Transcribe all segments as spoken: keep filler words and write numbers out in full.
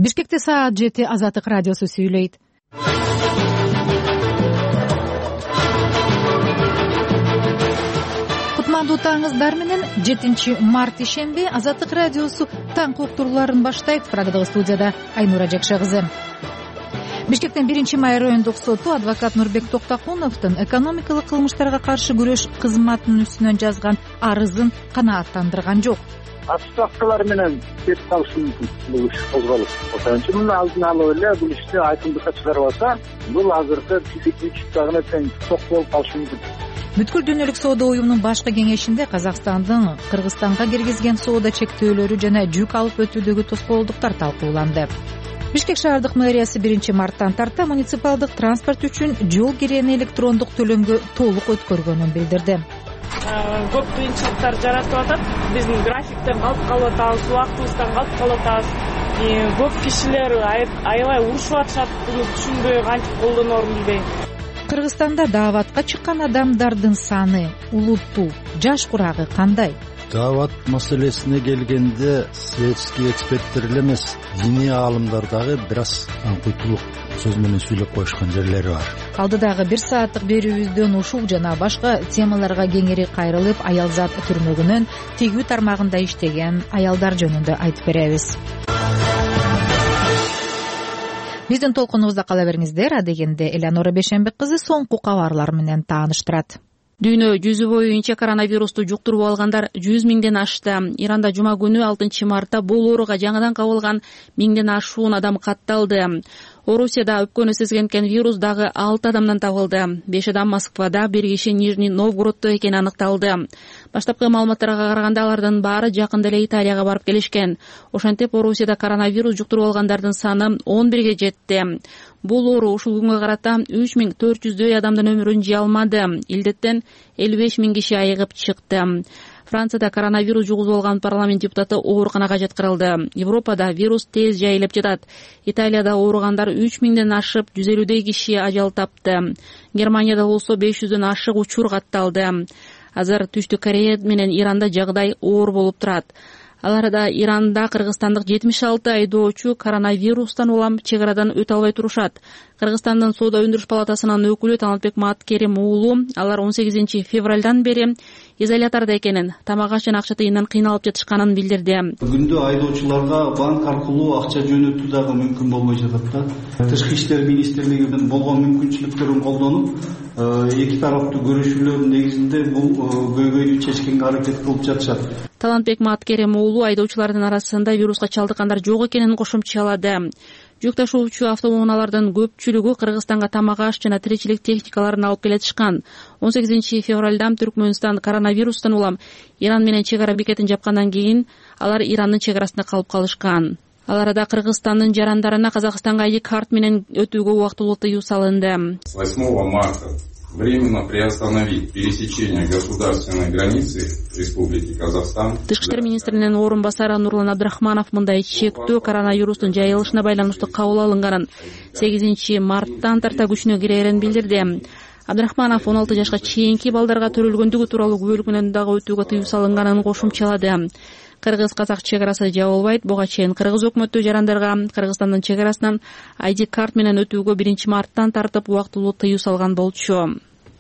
Бишкекте саат жети. Азаттык радиосу сүйлөйт. Кутмандуу таңыңыздар менен жетинчи март ишемби Азаттык радиосу таң уктурууларын баштайт. Прагадагы студияда Айнура Жакша кызы. Бишкектен биринчи май райондук соту адвокат Нурбек Токтакуновдун экономикалык кылмыштарга каршы күрөш кызматынын үстүнөн жазган арызын канааттандырган жок. Ачык менен кетип калышы мүмкүн бул иш козголуп. Ошон үчүн муну алдын алып эле бул ишти айкындыкка чыгарбаса, бул азыркы тизиктик дагы тең ток болуп калышы мүмкүн. Бүткүл дүйнөлүк соода уюмунун башкы кеңешинде Казакстандын Кыргызстанга киргизген соода чектөөлөрү жана жүк алып өтүүдөгү тоскоолдуктар талкууланды. Бишкек шаардык мэриясы биринчи марттан тарта муниципалдык транспорт үчүн жол киреени электрондук төлөмгө толук өткөргөнүн билдирди. Көп кыйынчылыктар жаратып атат. Биздин графиктен калып калып атабыз, убактыбыздан калып калып атабыз. Көп кишилер аябай урушуп атышат, буну түшүнбөй кантип колдонорун билбей. Кыргызстанда дааватка чыккан адамдардын саны, улутту, жаш курагы кандай? Даават маселесине келгенде светский эксперттер эле эмес, диний аалымдар дагы бир аз аңкуйтулук сөз менен сүйлөп коюшкан жерлери бар. Алдыдагы бир сааттык берүүбүздөн ушул жана башка темаларга кеңири кайрылып, аялзат түрмөгүнөн тегүү тармагында иштеген аялдар жөнүндө айтып беребиз. Биздин толкунубузда кала бериңиздер. Адегенде Элеонора Бешенбек кызы соңку кабарлар менен тааныштырат. Дүйнө жүзү боюнча коронавирусту жуктуруп алгандар жүз миңден ашты. Иранда жума күнү алтынчы мартта бул ооруга жаңыдан кабылган миңден ашуун адам катталды. Орусияда өпкөнү сезгенкен вирус дагы алты адамдан табылды. беш адам Москвада, бир киши Нижний Новгороддо экени аныкталды. Баштапкы маалыматтарга караганда алардын баары жакында эле Италияга барып келишкен. Ошентип Орусияда коронавирус жуктуруп алгандардын саны он бирге жетти. Бул оору ушул күнгө карата үч миң төрт жүздөй адамдын өмүрүн жей алмады. Илдеттен элүү беш миң киши айыгып чыкты. Францияда коронавирус жугузуп алган парламент депутаты ооруканага жаткырылды. Европада вирус тез жайылып жатат. Италияда ооругандар үч миңден ашып, жүз элүүдөй киши ажал тапты. Германияда болсо беш жүздөн ашык учур катталды. Азыр Түштүк Корея менен Иранда жагдай оор болуп турат. Аларда Иранда кыргызстандык жетимиш алты айдоочу коронавирустан улам чек арадан өтө албай турушат. Кыргызстандын соода өндүрүш палатасынын өкүлү Талантбек Маткерим уулу алар он сегизинчи февралдан бери изолятордо экенин, тамак аш жана акча тыйындан кыйналып жатышканын билдирди. Күндө айдоочуларга банк аркылуу акча жөнөтүү дагы мүмкүн болбой жатат да. Тышкы иштер министрлигинин болгон мүмкүнчүлүктөрүн колдонуп, эки тараптуу көрүшүүлөр негизинде бул көйгөйдү чечкенге аракет кылып жатышат. Талантбек Маткерим уулу айдоочулардын арасында вируска чалдыккандар жок экенин кошумчалады. Жүк ташуучу автоунаалардын көпчүлүгү Кыргызстанга тамак аш жана тиричилик техникаларын алып келетишкан. он сегизинчи февралда Түркмөнстан коронавирустан улам Иран менен чек ара бекетин жапкандан кийин алар Ирандын чек арасында калып калышкан. Ал арада Кыргызстандын жарандарына Казакстанга ай ди карт менен өтүүгө убактылуу тыюу салынды. С восьмого марта временно приостановить пересечение государственной границы Республики Казахстан. Тышкы иштер министринин орун басары Нурлан Абдрахманов мындай чектөө коронавирустун жайылышына байланыштуу кабыл алынганын сегизинчи марттан тарта күчүнө кирерин билдирди. Абдрахманов он алты жашка чейинки балдарга төрөлгөндүгү тууралуу бөлүгүнөн дагы өтүүгө тыюу салынганын кошумчалады. Кыргыз-казак чек арасы жабылбайт. Буга чейин кыргыз өкмөтү жарандарга Кыргызстандын чек арасынан ай ди карт менен өтүүгө биринчи марттан тартып убактылуу тыюу салган болчу.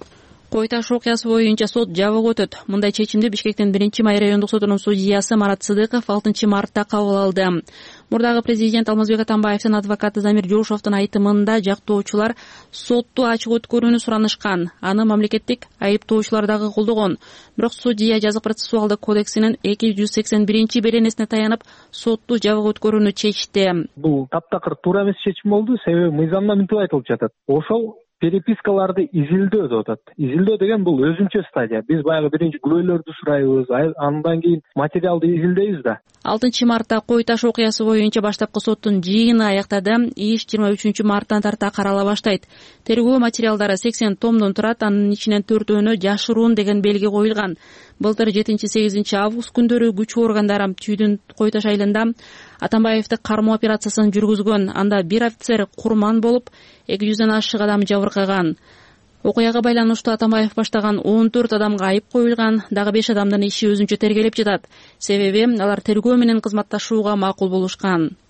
Кой таш окуясы боюнча сот жабык өтөт. Мындай чечимди Бишкектин биринчи май райондук сотунун судьясы Марат Сыдыков алтынчы мартта кабыл алды. Мурдагы президент Алмазбек Атамбаевдин адвокаты Замир Жошовдун айтымында жактоочулар сотту ачык өткөрүүнү суранышкан. Аны мамлекеттик айыптоочулар дагы колдогон. Бирок судья жазык процессуалдык кодексинин эки жүз сексен биринчи беренесине таянып, сотту жабык өткөрүүнү чечти. Бул таптакыр туура эмес чечим болду, себеби мыйзамда мынтип айтылып жатат. Ошол перепискаларды изилдөө деп атат. Изилдөө деген бул өзүнчө стадия. Биз баягы биринчи күбөлөрдү сурайбыз, андан кийин материалды изилдейбиз да. алтынчы мартта Кой таш окуясы боюнча баштапкы соттун жыйыны аяктады. Иш жыйырма үчүнчү марттан тарта карала баштайт. Тергөө материалдары сексен томдон турат, анын ичинен төртөөнө жашыруун деген белги коюлган. Былтыр жетинчи сегизинчи август күндөрү күч органдары Түйдүн Кой таш айылында Атамбаевди кармоо операциясын жүргүзгөн. Анда бир офицер курман болуп, эки жүздөн ашык адам жабыркаган. Окуяга байланыштуу Атамбаев баштаган он төрт адамга айып коюлган, дагы беш адамдын иши өзүнчө тергелеп жатат. Себеби алар тергөө менен кызматташууга макул болушкан.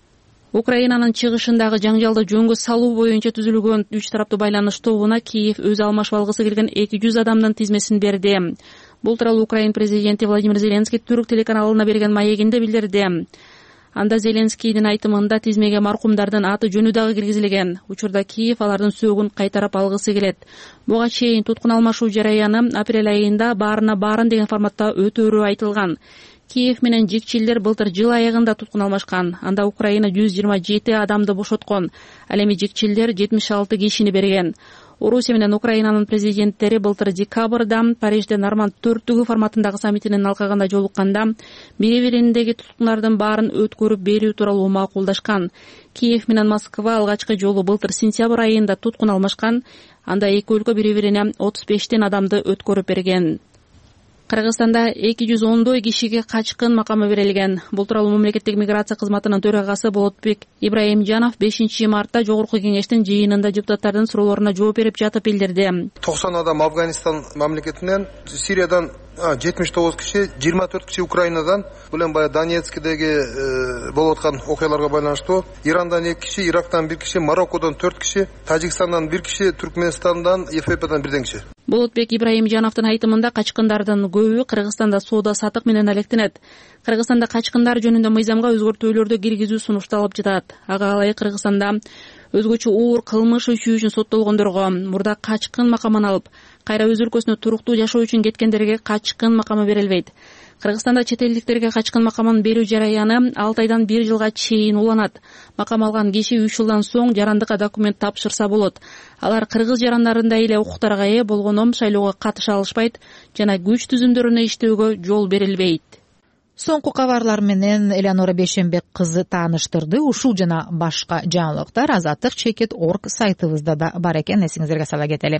Украинанын чыгышындагы жаңжалды жөнгө салуу боюнча түзүлгөн үч тараптуу байланыш тобуна Киев өзү алмашып алгысы келген эки жүз адамдын тизмесин берди. Бул тууралуу Украин президенти Владимир Зеленский түрк телеканалына берген маегинде билдирди. Анда Зеленскийдин айтымында тизмеге маркумдардын аты жөнү дагы киргизилген. Учурда Киев алардын сөөгүн кайтарып алгысы келет. Буга чейин туткун алмашуу жараяны апрель айында баарына баарын деген форматта өтөөрү айтылган. Киев менен жекчилдер былтыр жыл аягында туткун алмашкан. Анда Украина жүз жыйырма жети адамды бошоткон. Ал эми жекчилдер жетимиш алты кишини берген. Орусия менен Украинанын президенттери былтыр декабрда Парижде Норманд төрттүгү форматындагы саммитинин алкагында жолукканда бири-бириндеги туткундардын баарын өткөрүп берүү тууралуу макулдашкан. Киев менен Москва алгачкы жолу былтыр сентябрь айында туткун алмашкан. Анда эки өлкө бири-бирине отуз бештен адамды өткөрүп берген. Кыргызстанда эки жүз ондой кишиге качкын макамы берилген. Бул тууралуу мамлекеттик миграция кызматынын төрагасы Болотбек Ибраимжанов бешинчи мартта жогорку кеңештин жыйынында депутаттардын суроолоруна жооп берип жатып билдирди. токсон адам Афганистан мамлекетинен, Сириядан жетимиш тогуз киши, жыйырма төрт киши Украинадан, бул эми баягы Донецкдеги болуп аткан окуяларга байланыштуу. Ирандан эки киши, Ирактан бир киши, Мароккодон төрт киши, Тажикстандан бир киши, Түркменистандан, Эфиопиядан бирден киши. Болотбек Ибраимжановдун айтымында качкындардын көбү Кыргызстанда соода сатык менен алектенет. Кыргызстанда качкындар жөнүндө мыйзамга өзгөртүүлөрдү киргизүү сунушталып жатат. Ага ылайык Кыргызстанда өзгөчө оор кылмыш иши үчүн соттолгондорго мурда качкын макамын алып, кайра өз өлкөсүнө туруктуу жашоо үчүн кеткендерге качкын макамы берилбейт. Кыргызстанда чет элдиктерге качкын макамын берүү жараяны алты айдан бир жылга чейин уланат. Макам алган киши үч жылдан соң жарандыкка документ тапшырса болот. Алар кыргыз жарандарындай эле укуктарга ээ болгондо шайлоого катыша алышпайт жана күч түзүмдөрүнө иштөөгө жол берилбейт. Соңку кабарлар менен Элеонора Бейшенбек кызы тааныштырды. Ушул жана башка жаңылыктар Азаттык чекит орг сайтыбызда да бар экен. Эсиңиздерге сала кетели.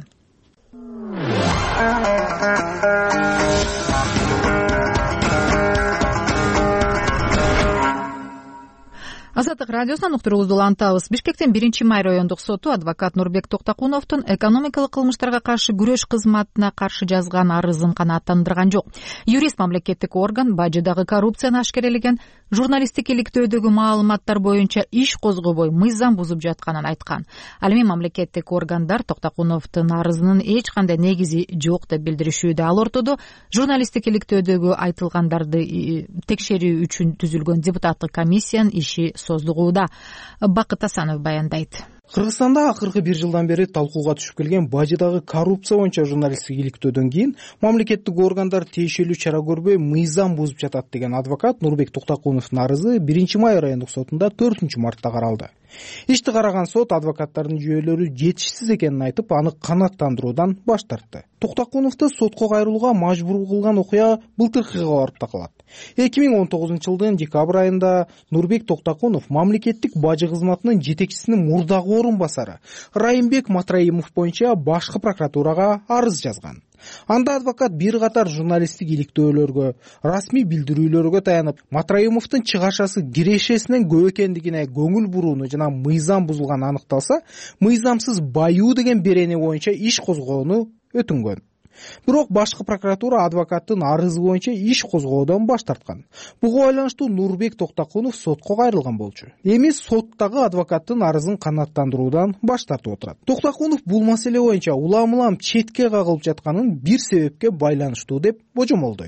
Азаттык радиосунан уктуруубузду улантабыз. Бишкектин биринчи май райондук соту адвокат Нурбек Токтокуновдун экономикалык кылмыштарга каршы күрөш кызматына каршы жазган арызын канааттандырган жок. Юрист мамлекеттик орган бажыдагы коррупцияны ашкерелеген журналисттик иликтөөдөгү маалыматтар боюнча иш козгобой мыйзам бузуп жатканын айткан. Ал эми мамлекеттик органдар Токтокуновдун арызынын эч кандай негизи жок деп билдиришүүдө. Ал ортодо журналисттик иликтөөдөгү айтылгандарды текшерүү үчүн түзүлгөн депутаттык комиссиянын иши создугууда. Бакыт Асанов баяндайт. Кыргызстанда акыркы бир жылдан бери талкууга түшүп келген бажыдагы коррупция боюнча журналисттик иликтөөдөн кийин мамлекеттик органдар тиешелүү чара көрбөй мыйзам бузуп жатат деген адвокат Нурбек Токтокуновдун арызы биринчи май райондук сотунда төртүнчү мартта каралды. Ишти караган сот адвокаттардын жүйөлөрү жетишсиз экенин айтып, аны канааттандыруудан баш тартты. Токтокуновду сотко кайрылууга мажбур кылган окуя былтыркыга барып такалат. эки миң он тогузунчу жылдын декабрь айында Нурбек Токтокунов мамлекеттик бажы кызматынын жетекчисинин мурдагы орун басары Райымбек Матраимов боюнча башкы прокуратурага арыз жазган. Анда адвокат бир катар журналисттик иликтөөлөргө, расмий билдирүүлөргө таянып, Матраимовдун чыгашасы кирешесинен көп экендигине көңүл бурууну жана мыйзам бузулган аныкталса, мыйзамсыз баюу деген берени боюнча иш козгоону өтүнгөн. Бирок башкы прокуратура адвокаттын арызы боюнча иш козгоодон баш тарткан. Буга байланыштуу Нурбек Токтокунов сотко кайрылган болчу. Эми соттагы адвокаттын арызын канааттандыруудан баш тартып отурат. Токтокунов бул маселе боюнча улам-улам четке кагылып жатканын бир себепке байланыштуу деп божомолдойт.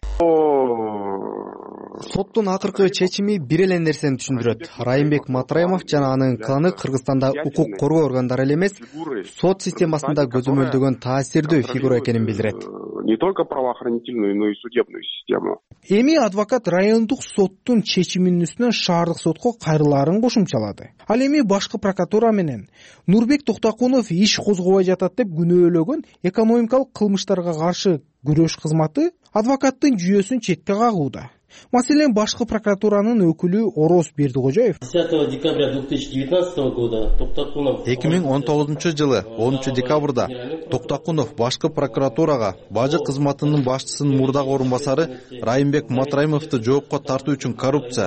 Соттун акыркы чечими бир эле нерсени түшүндүрөт. Райымбек Матраимов жана анын кланы Кыргызстанда укук коргоо органдары эле эмес, сот системасында көзөмөлдөгөн таасирдүү фигура экенин билдирет. Не только правоохранительную, но и судебную систему. Эми адвокат райондук соттун чечиминин үстүнөн шаардык сотко кайрылаарын кошумчалады. Ал эми башкы прокуратура менен Нурбек Токтокунов иш козгобой жатат деп күнөөлөгөн экономикалык кылмыштарга каршы күрөш кызматы адвокаттын жүйөсүн четке кагууда. Маселен, башкы прокуратуранын өкүлү Ороз Бердикожоев десятого декабря две тысячи девятнадцатого года Токтокунов эки миң он тогузунчу жылы онунчу декабрда Токтокунов башкы прокуратурага бажы кызматынын башчысынын мурдагы орун басары Райымбек Матраимовду жоопко тартуу үчүн коррупция,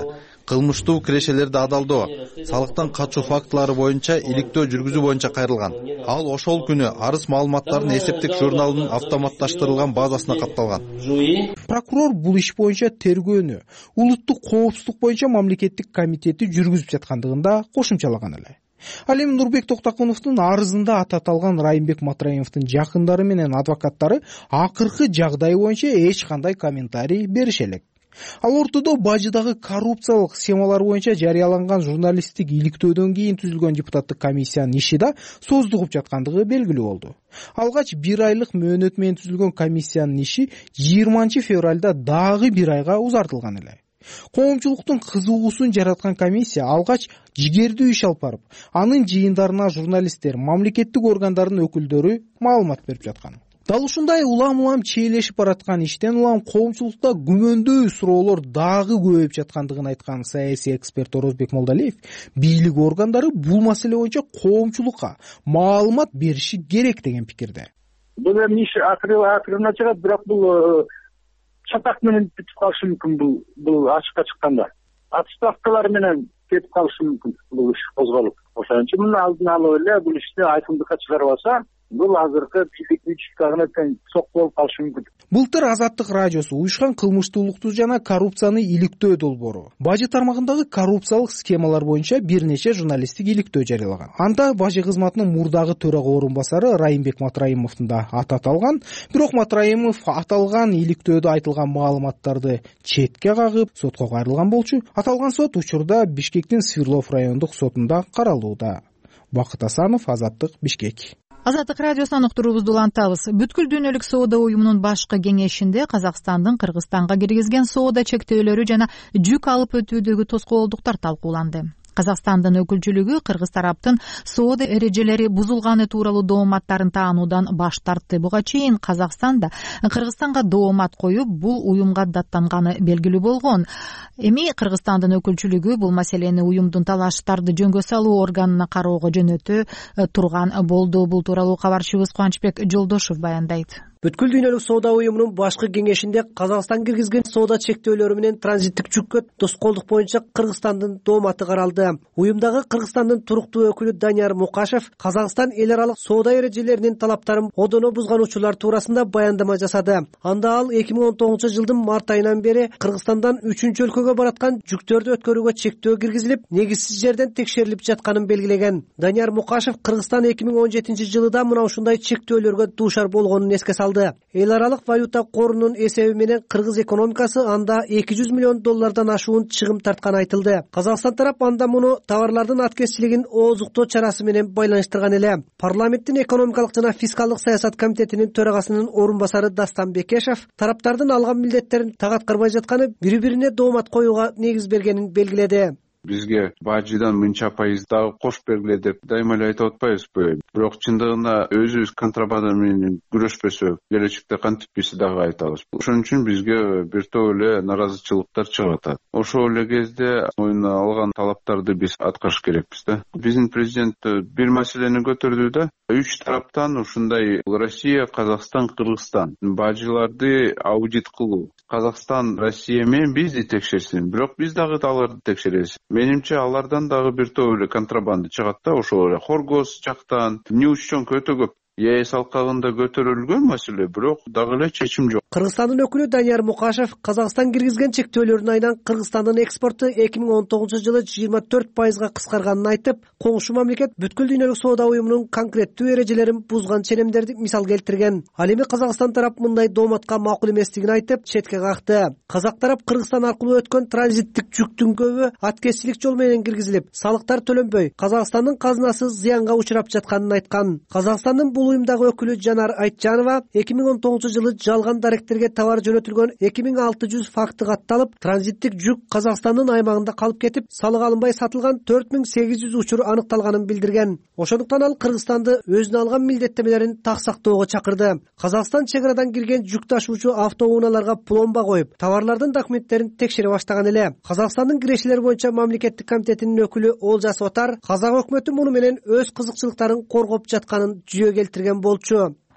кылмыштуу кирешелерди адалдоо, салыктан качуу фактылары боюнча иликтөө жүргүзүү боюнча кайрылган. Ал ошол күнү арыз маалыматтарын эсептик журналынын автоматташтырылган базасына катталган. Прокурор бул иш боюнча тергөөнү улуттук коопсуздук боюнча мамлекеттик комитети жүргүзүп жаткандыгын да кошумчалаган эле. Ал эми Нурбек Токтакуновдун арызында аты аталган Райымбек Матраимовдун жакындары менен адвокаттары акыркы жагдай боюнча эч кандай комментарий берише элек. Ал ортодо бажыдагы коррупциялык схемалар боюнча жарыяланган журналисттик иликтөөдөн кийин түзүлгөн депутаттык комиссиянын иши да создугуп жаткандыгы белгилүү болду. Алгач бир айлык мөөнөт менен түзүлгөн комиссиянын иши жыйырманчы февралда дагы бир айга узартылган эле. Коомчулуктун кызыгуусун жараткан комиссия алгач жигердүү иш алып барып, анын жыйындарына журналисттер, мамлекеттик органдардын өкүлдөрү маалымат берип жаткан. Дал ушундай улам-улам чийлешип бараткан иштен улам коомчулукта күмөндүү суроолор дагы көбөйүп жаткандыгын айткан саясий эксперт Орозбек Молдалиев бийлик органдары бул маселе боюнча коомчулукка маалымат бериши керек деген пикирде. Бул эми иш акырына чыгат, бирок бул чатак менен бүтүп калышы мүмкүн. Бул бул ачыкка чыкканда отставкалар менен кетип калышы мүмкүн бул иш козголуп. Ошон үчүн муну алдын алып эле бул ишти айкындыкка чыгарып алса, бул азыркы бийлик үчүккагына тең сок болуп калышы мүмкүн. Былтыр Азаттык радиосу уюшкан кылмыштуулукту жана коррупцияны иликтөө долбоору бажы тармагындагы коррупциялык схемалар боюнча бир нече журналисттик иликтөө жарыялаган. Анда бажы кызматынын мурдагы төрага орун басары Райымбек Матраимовдун да аты аталган, бирок Матраимов аталган иликтөөдө айтылган маалыматтарды четке кагып, сотко кайрылган болчу. Аталган сот учурда Бишкектин Сверлов райондук сотунда каралууда. Бакыт Асанов, Азаттык, Бишкек. Азаттык радиосунан уктуруубузду улантабыз. Бүткүл дүйнөлүк соода уюмунун башкы кеңешинде Казакстандын Кыргызстанга киргизген соода чектөөлөрү жана жүк алып өтүүдөгү тоскоолдуктар талкууланды. Казакстандын өкүлчүлүгү кыргыз тараптын соода эрежелери бузулганы тууралуу дооматтарын таануудан баш тартты. Буга чейин Казакстанда Кыргызстанга доомат коюп, бул уюмга даттанганы белгилүү болгон. Эми Кыргызстандын өкүлчүлүгү бул маселени уюмдун талаштарды жөнгө салуу органына кароого жөнөтө турган болду. Бул тууралуу кабарчыбыз Кубанычбек Жолдошов баяндайт. Бүткүл дүйнөлүк соода уюмунун башкы кеңешинде Казакстан киргизген соода чектөөлөрү менен транзиттик жүккө тоскоолдук боюнча Кыргызстандын дооматы каралды. Уюмдагы Кыргызстандын туруктуу өкүлү Данияр Мукашев Казакстан эл аралык соода эрежелеринин талаптарын одоно бузган учурлар туурасында баяндама жасады. Анда ал эки миң он тогузунчу жылдын март айынан бери Кыргызстандан үчүнчү өлкөгө бараткан жүктөрдү өткөрүүгө чектөө киргизилип, негизсиз жерден текшерилип жатканын белгилеген. Данияр Мукашев Кыргызстан эки миң он жетинчи жылда мына ушундай чектөөлөргө дуушар болгонун эске салды. Эл аралык валюта корунун эсеби менен кыргыз экономикасы анда эки жүз миллион доллардан ашуун чыгым тартканы айтылды. Казакстан тарап анда муну товарлардын аткезчилигин ооздуктоо чарасы менен байланыштырган эле. Парламенттин экономикалык жана фискалдык саясат комитетинин төрагасынын орун басары Дастан Бекешев тараптардын алган милдеттерин тагат-карбай жатканы бири-бирине доомат коюуга негиз бергенин белгиледи. Бизге бажыдан мынча пайыз дагы кош бергиле деп дайыма эле айтып атпайбызбы? Бирок чындыгында өзүбүз контрабанда менен күрөшпөсөк, келечекте кантип биз дагы айтабыз. Ошон үчүн бизге бир топ эле наразычылыктар чыгып атат. Ошол эле кезде мойнуна алган талаптарды биз аткарыш керекпиз да. Биздин президент бир маселени көтөрдү да, үч тараптан ушундай Россия, Казакстан, Кыргызстан бажыларды аудит кылуу. Казакстан Россия менен бизди текшерсин, бирок биз дагы аларды текшеребиз. Менимче алардан дагы бир топ эле контрабанда чыгат да, ошол эле Хоргос жактан, Ньюсчонко өтө көп. ЕС алкагында көтөрүлгөн маселе, бирок дагы эле чечим жок. Кыргызстандын өкүлү Данияр Мукашев Казакстан киргизген чектөөлөрдүн айынан Кыргызстандын экспорту эки миң он тогузунчу жылы жыйырма төрт пайызга кыскарганын айтып, коңшу мамлекет бүткүл дүйнөлүк соода уюмунун конкреттүү эрежелерин бузган ченемдерди мисал келтирген. Ал эми Казакстан тарап мындай дооматка макул эместигин айтып, четке какты. Казак тарап Кыргызстан аркылуу өткөн транзиттик жүктүн көбү аткезчилик жол менен киргизилип, салыктар төлөнбөй, Казакстандын казынасы зыянга учурап жатканын айткан. Казакстандын бул уюмдагы өкүлү Жанар Айтжанова эки миң он тогузунчу жылы жалган даректерге товар жөнөтүлгөн эки миң алты жүз факты катталып, транзиттик жүк Казакстандын аймагында калып кетип, салык алынбай сатылган төрт миң сегиз жүз учур аныкталганын билдирген. Ошондуктан ал Кыргызстанды өзүнө алган милдеттемелерин так сактоого чакырды. Казакстан чек арадан кирген жүк ташуучу автоунааларга пломба коюп, товарлардын документтерин текшере баштаган эле. Казакстандын кирешелер боюнча мамлекеттик комитетинин өкүлү Олжас Отар Казак өкмөтү муну менен өз кызыкчылыктарын коргоп жатканын жүйө келтирген болчу.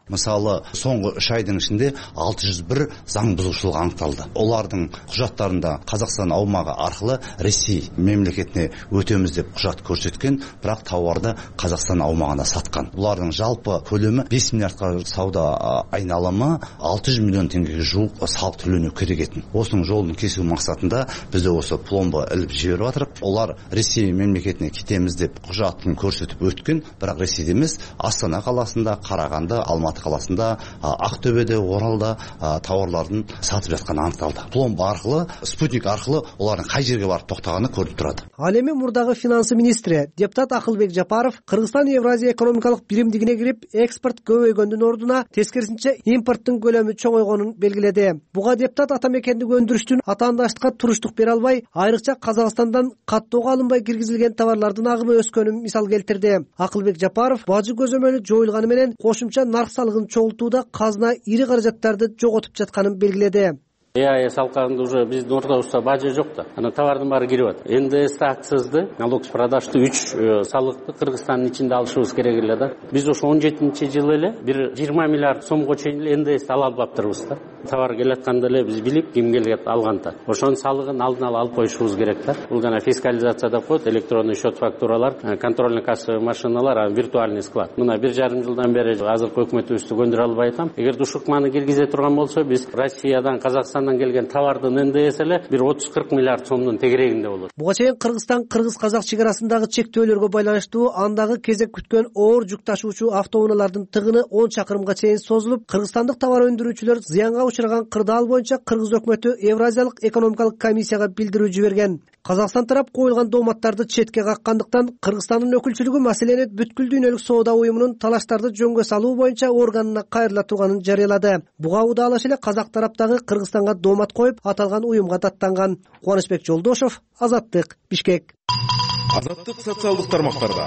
Мисалы, соңғы үч айдын ичинде алты жүз бир заң бузушулук аныкталды. Олардын кужаттарында Казакстан аумагы аркылы Ресей мемлекетине өтөмүз деп кужат көрсөткөн, бирок товарды Казакстан аумагында саткан. Булардын жалпы көлөмү беш миллиардка сауда айналымы алты жүз миллион теңгеге жуук салык төлөнүү керек экен. Осунун жолун кесүү максатында бизде осы пломба илип жиберип атырып, олар Ресей мемлекетине кетемиз деп кужатын көрсөтүп өткөн, бирок Ресейде эмес, Астана каласында, Караганды, Алматы каласында, Актөбөдө, Оралда товарлардын сатып жатканы аныкталды. Пломба аркылы, спутник аркылы олардын кай жерге барып токтоганы көрүнүп турат. Ал эми мурдагы финансы министри, депутат Акылбек Жапаров Кыргызстан Евразия экономикалык биримдигине кирип, экспорт көбөйгөндүн ордуна тескерисинче импорттун көлөмү чоңойгонун белгиледи. Буга депутат атамекендик өндүрүштүн атаандаштыкка туруштук бере албай, айрыкча Казакстандан каттоого алынбай киргизилген товарлардын агымы өскөнүн мисал келтирди. Акылбек Жапаров бажы көзөмөлү жоюлганы менен кошумча нарк салыгын чогултууда казына ири каражаттарды жоготуп жатканын белгиледи. ЭАЭС алкагында уже биздин ордобузда бажы жок да. Ана товардын баары кирип атат. эн дэ эс акцизди, налог с продажды үч салыкты Кыргызстандын ичинде алышыбыз керек эле да. Биз ошо он жетинчи жылы эле бир жыйырма миллиард сомго чейин эле эн дэ эсти ала албаптырбыз да. Товар келатканда эле биз билип, ким келет алганда. Ошонун салыгын алдын ала алып коюшубуз керек да. Бул жана фискализация деп коет, электронный счет фактуралар, контрольный кассовый машиналар, виртуальный склад. Мына бир жарым жылдан бери азыркы өкмөтүбүздү көндүрө албай атам. Эгер ушукманы киргизе турган болсо, биз Россиядан, Казакстандан келген товардын эн дэ эси эле бир отуз кырк миллиард сомдун тегерегинде болот. Буга чейин Кыргызстан кыргыз-казак чек арасындагы чектөөлөргө байланыштуу андагы кезек күткөн оор жүк ташуучу автоунаалардын тыгыны он чакырымга чейин созулуп, кыргызстандык товар өндүрүүчүлөр зыянга учураган кырдаал боюнча Кыргыз өкмөтү Евразиялык экономикалык комиссияга билдирүү жиберген. Казакстан тарап коюлган дооматтарды четке каккандыктан Кыргызстандын өкүлчүлүгү маселени бүткүл дүйнөлүк соода уюмунун талаштарды жөнгө салуу боюнча органына кайрыла турганын жарыялады. Буга удаалаш эле казак тараптагы Кыргызстанга доомат коюп, аталган уюмга даттанган. Кубанычбек Жолдошов, Азаттык, Бишкек. Азаттык социалдык тармактарда.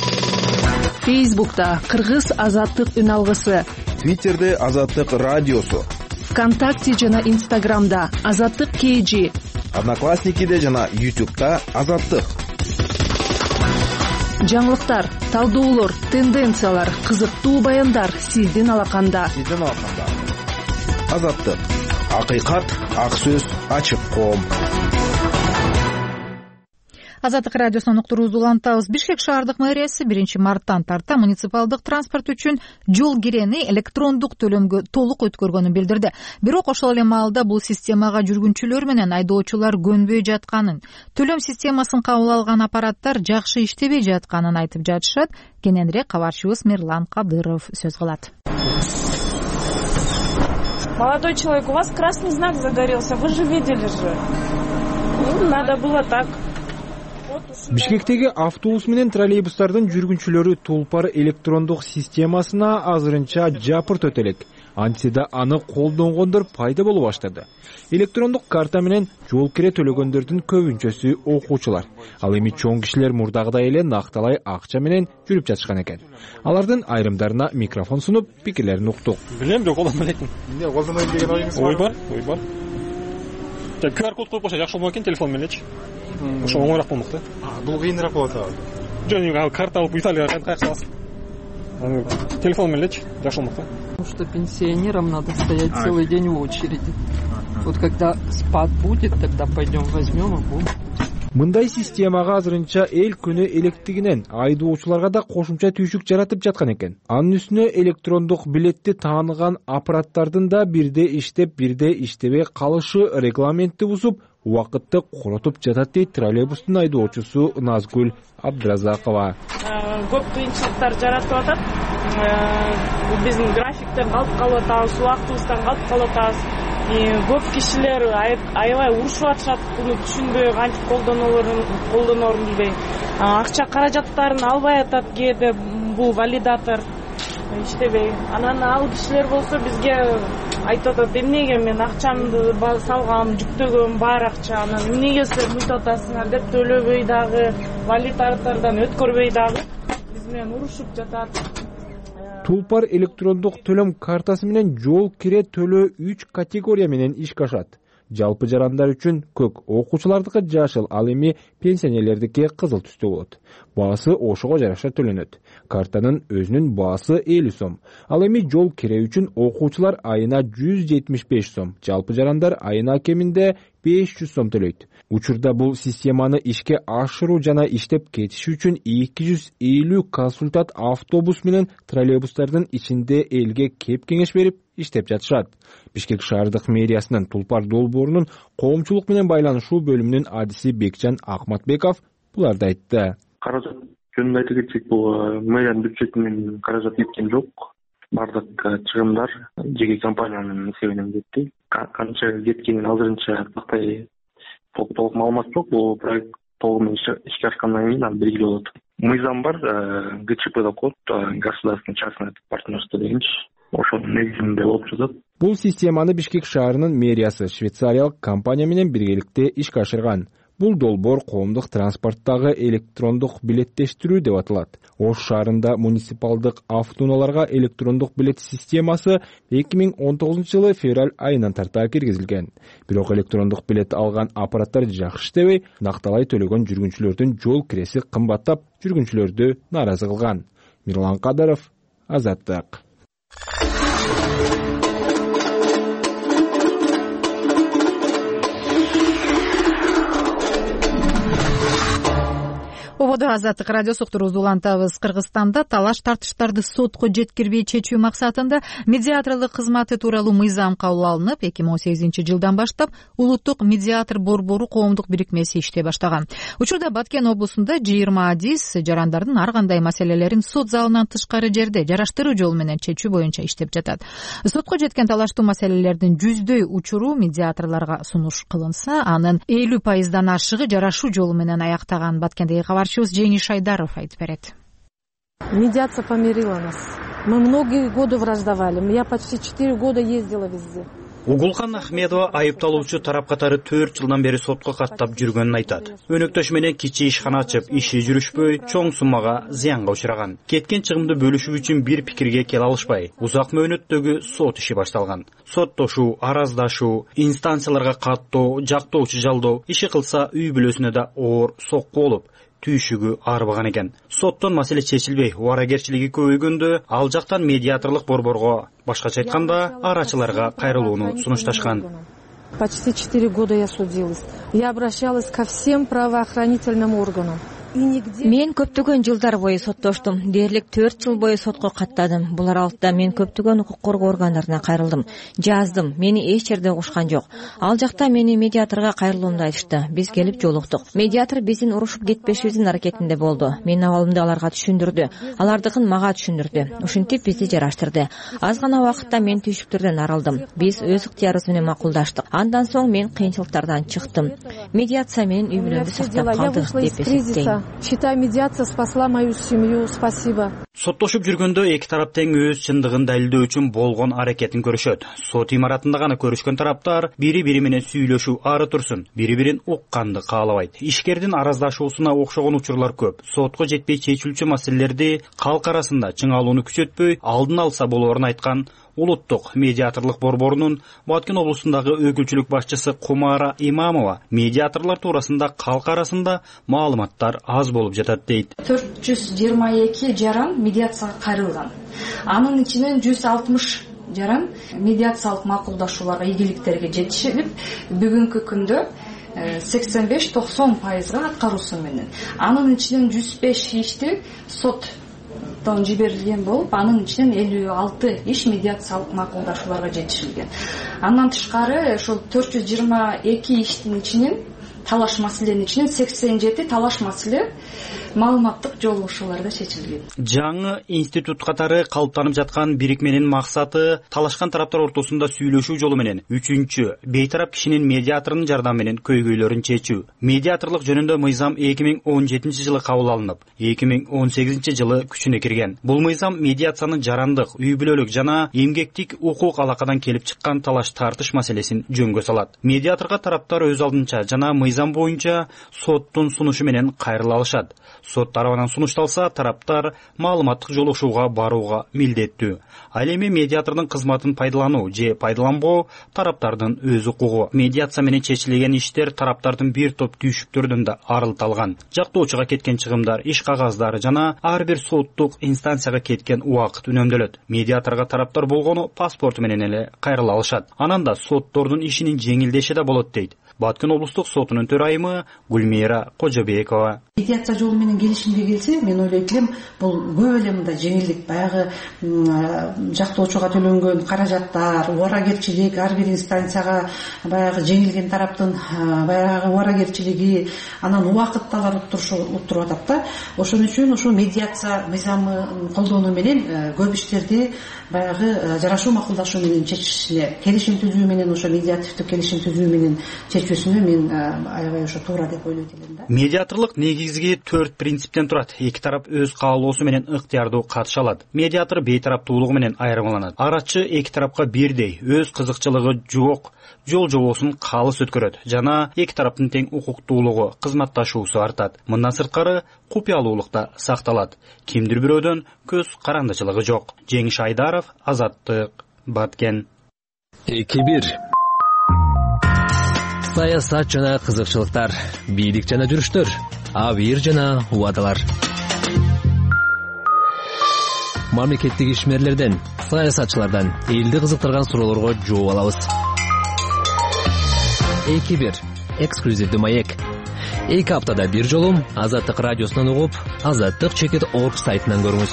Фейсбукта Кыргыз Азаттык үн алгысы. Твиттерде Азаттык радиосу. ВКонтакте жана Инстаграмда Азаттык кей джи. Одноклассникиде жана Ютубта Азаттык. Жаңылыктар, талдоолор, тенденциялар, кызыктуу баяндар сиздин алаканда. Сиздин алаканда. Азаттык. Акыйкат, ак сөз, ачык коом. Азаттык радиосунун уктуруубузду улантабыз. Бишкек шаардык мэриясы биринчи марттан тарта муниципалдык транспорт үчүн жол кирени электрондук төлөмгө толук өткөргөнүн билдирди. Бирок ошол эле маалда бул системага жүргүнчүлөр менен айдоочулар көнбөй жатканын, төлөм системасын кабыл алган аппараттар жакшы иштебей жатканын айтып жатышат. Кененирээк кабарчыбыз Мирлан Кадыров сөз кылат. Молодой человек, у вас красный знак загорелся, вы же видели же. Ну, надо было так. Бишкектеги автобус менен троллейбустардын жүргүнчүлөрү Тулпар электрондук системасына азырынча жапырт өтө элек. Антида аны колдонгондор пайда боло баштады. Электрондук карта менен жол кире төлөгөндөрдүн көбүнчөсү окуучулар. Ал эми чоң кишилер мурдагыдай эле накталай акча менен жүрүп жатышкан экен. Алардын айрымдарына микрофон сунуп, пикирлерин уктук. Билем, бирок колдонбой электим. Эмне колдонбойм деген оюңуз бар? Ой бар, ой бар. ку ар код коюп койсо жакшы болмок экен телефон мененчи. Ошо оңоюраак болмок да. Бул кыйыныраак болот атабы? Жөн, карта алып Италияга кантип кайрсаңыз. Телефон менен элечи жакшы болмок да. Потому что пенсионерам надо стоять целый день в очереди. Вот когда спад будет, тогда пойдем возьмем и будем. Мындай системага азырынча эл күнү электигинен айдоочуларга да кошумча түйшүк жаратып жаткан экен. Анын үстүнө электрондук билетти тааныган аппараттардын да бирде иштеп, бирде иштебей калышы регламентти бузуп, убакытты коротуп жатат дейт троллейбустун айдоочусу Назгүл Абдразакова. Көп кыйынчылыктар жаратып атат. Биздин графиктен калып калып атабыз, убактыбыздан калып калып атабыз. Көп кишилер аябай урушуп атышат, буну түшүнбөй, кантип колдонорун колдонорун билбей. Акча каражаттарын албай атат кээде бул валидатор иштебей. Анан ал кишилер болсо бизге айтып атат, эмнеге мен акчамды салгам, жүктөгөм бар акча, анан эмнеге силер мынтип атасыңар деп төлөбөй дагы, валидатордон өткөрбөй дагы биз менен урушуп жатат. Тулпар электрондук төлөм картасы менен жол кире төлөө үч категория менен ишке ашат. жалпы жарандар үчүн көк, окуучулардыкы жашыл, ал эми пенсионерлердики кызыл түстө болот. Баасы ошого жараша төлөнөт. Картанын өзүнүн баасы элүү сом. Ал эми жол кире үчүн окуучулар айына жүз жетимиш беш сом, жалпы жарандар айына кеминде беш жүз сом төлөйт. Учурда бул системаны ишке ашыруу жана иштеп кетиш үчүн эки жүз элүү консультант автобус менен троллейбустардын ичинде элге кеп кеңеш берип иштеп жатышат. Бишкек шаардык мэриясынын Тулпар долбоорунун коомчулук менен байланышуу бөлүмүнүн адиси Бекжан Акматбеков буларды айтты. Каражат жөнүндө айта кетсек, бул мэриянын бюджетинен каражат кеткен жок. Бардык чыгымдар жеке компаниянын эсебинен кетти. Канча кеткенин азырынча тактай толук маалымат жок. Бул проект толугу менен ишке ашкандан кийин аны белгилүү болот. Мыйзам бар, ГЧП код, государственное частное партнерство дегенчи. Ошонун негизинде болуп жатат. Бул системаны Бишкек шаарынын мэриясы швейцариялык компания менен биргеликте ишке ашырган. Бул долбоор коомдук транспорттагы электрондук билеттештирүү деп аталат. Ош шаарында муниципалдык автоунааларга электрондук билет системасы эки миң он тогузунчу жылы февраль айынан тарта киргизилген. Бирок электрондук билет алган аппараттар жакшы иштебей, накталай төлөгөн жүргүнчүлөрдүн жол киреси кымбаттап, жүргүнчүлөрдү нааразы кылган. Мирлан Кадыров, Азаттык. Ободо Азаттык радиосу уктурубузду улантабыз. Кыргызстанда талаш тартыштарды сотко жеткирбей чечүү максатында медиаторлук кызматы тууралуу мыйзам кабыл алынып, эки миң он сегизинчи жылдан баштап улуттук медиатор борбору коомдук бирикмеси иштей баштаган. Учурда Баткен облусунда жыйырма адис жарандардын ар кандай маселелерин сот залынан тышкары жерде жараштыруу жолу менен чечүү боюнча иштеп жатат. Сотко жеткен талаштуу маселелердин жүздөй учуру медиаторлорго сунуш кылынса, анын элүү пайыздан ашыгы жарашуу жолу менен аяктаган. Баткендеги кабарчыбыз Жени Шайдаров айтып берет. Медиация помирила нас. Мы многие годы враждовали. Я почти четыре года ездила везде. Угулхан Ахмедова айыпталуучу тарап катары төрт жылдан бери сотко каттап жүргөнүн айтат. Өнөктөш менен кичи ишкана ачып, иши жүрүшпөй, чоң суммага зыянга учураган. Кеткен чыгымды бөлүшүү үчүн бир пикирге келе алышпай, узак мөөнөттөгү сот иши башталган. Соттошуу, араздашуу, инстанцияларга каттоо, жактоочу жалдоо иши кылса үй бүлөсүнө да оор сокку болуп, түйшүгү арбаган экен. Соттон маселе чечилбей, убарагерчилиги көбөйгөндө, ал жактан медиаторлук борборго, башкача айтканда, арачыларга кайрылууну сунушташкан. Почти четыре года я судилась. Я обращалась ко всем правоохранительным органам. Мен көптөгөн жылдар бою соттоштум. Дээрлик төрт жыл бою сотко каттадым. Булар алтында мен көптөгөн укук коргоо органдарына кайрылдым. Жаздым. Мени эч жерде угушкан жок. Ал жакта мени медиаторго кайрылуумду айтышты. Биз келип жолуктук. Медиатор биздин урушуп кетпешибиздин аракетинде болду. Менин абалымды аларга түшүндүрдү. Алардыкын мага түшүндүрдү. Ушинтип бизди жараштырды. Аз гана убакытта мен түйшүктөрдөн арылдым. Биз өз ыктыярыбыз менен макулдаштык. Андан соң мен кыйынчылыктардан чыктым. Медиация менин үй бүлөмдү сактап калды деп эсептейм. Считай, медиация спасла мою семью. Спасибо. Соттошуп жүргөндө эки тарап тең өз чындыгын далилдөө үчүн болгон аракетин көрүшөт. Сот имаратында гана көрүшкөн тараптар бири-бири менен сүйлөшүү ары турсун, бири-бирин укканды каалабайт. Ишкердин араздашуусуна окшогон учурлар көп. Сотко жетпей чечилчү маселелерди калк арасында чыңалууну күчөтпөй алдын алса болоорун айткан улуттук медиаторлук борборунун Баткен облусундагы өкүлчүлүк башчысы Кумара Имамова медиаторлор туурасында калк арасында маалыматтар аз болуп жатат дейт. төрт жүз жыйырма эки жаран медиацияга кайрылган. Анын ичинен жүз алтымыш жаран медиациялык макулдашууларга, ийгиликтерге жетишип, бүгүнкү күндө сексен беш токсон пайызга аткаруусу менен. Анын ичинен жүз беш ишти сот жиберилген болуп, анын ичинен элүү алты иш медиациялык макулдашууларга жетишилген. Андан тышкары ошол төрт жүз жыйырма эки иштин ичинен талаш маселенин ичинен сексен жети талаш маселе маалыматтык жолугушууларда чечилген. Жаңы институт катары калыптанып жаткан бирикменин максаты талашкан тараптар ортосунда сүйлөшүү жолу менен үчүнчү бейтарап кишинин медиаторунун жардамы менен көйгөйлөрүн чечүү. Медиаторлук жөнүндө мыйзам эки миң он жетинчи жылы кабыл алынып, эки миң он сегизинчи жылы күчүнө кирген. Бул мыйзам медиациянын жарандык, үй бүлөлүк жана эмгектик укук алакадан келип чыккан талаш тартыш маселесин жөнгө салат. Медиаторго тараптар өз алдынча жана мыйзам боюнча соттун сунушу менен кайрыла алышат. сот тарабынан сунушталса, тараптар маалыматтык жолугушууга барууга милдеттүү. Ал эми медиатордун кызматын пайдалануу же пайдаланбоо тараптардын өз укугу. Медиация менен чечилген иштер тараптардын бир топ түйшүктөрдөн да арылталган. Жактоочуга кеткен чыгымдар, иш кагаздары жана ар бир соттук инстанцияга кеткен убакыт үнөмдөлөт. Медиаторго тараптар болгону паспорту менен эле кайрыла алышат. Анан да соттордун ишинин жеңилдеши да болот дейт Баткен облустук сотунун төрайымы Гүлмира Кожобекова. Медиация жолу менен келишимге келсе, мен ойлойт элем, бул көп эле мындай жеңилдик. Баягы жактоочуга төлөнгөн каражаттар, убарагерчилик, ар бир инстанцияга баягы жеңилген тараптын баягы убарагерчилиги, анан убакыт талап уттуруп атат да. Ошон үчүн ушул медиация мыйзамын колдонуу менен көп иштерди баягы жарашуу макулдашуу менен чечишине, келишим түзүү менен, ошо медиативдик келишим түзүү менен чечүүсүнө мен аябай ошо туура деп ойлойт элем да. Медиаторлук негизги төрт принциптен турат. Эки тарап өз каалоосу менен ыктыярдуу катыша алат. Медиатор бейтараптуулугу менен айырмаланат. Арачы эки тарапка бирдей өз кызыкчылыгы жок жол жобосун калыс өткөрөт жана эки тараптын тең укуктуулугу, кызматташуусу артат. Мындан сырткары купуялуулук да сакталат. Кимдир бирөөдөн көз карандычылыгы жок. Жеңиш Айдаров, Азаттык, Баткен. эки бир Саясат жана кызыкчылыктар, бийлик жана жүрүштөр, абийир жана убадалар. Мамлекеттик ишмерлерден, саясатчылардан элди кызыктырган суроолорго жооп алабыз. эки бир эксклюзивдүү маек. Эки аптада бир жолу Азаттык радиосунан угуп, азаттык чекит орг сайтынан көрүңүз.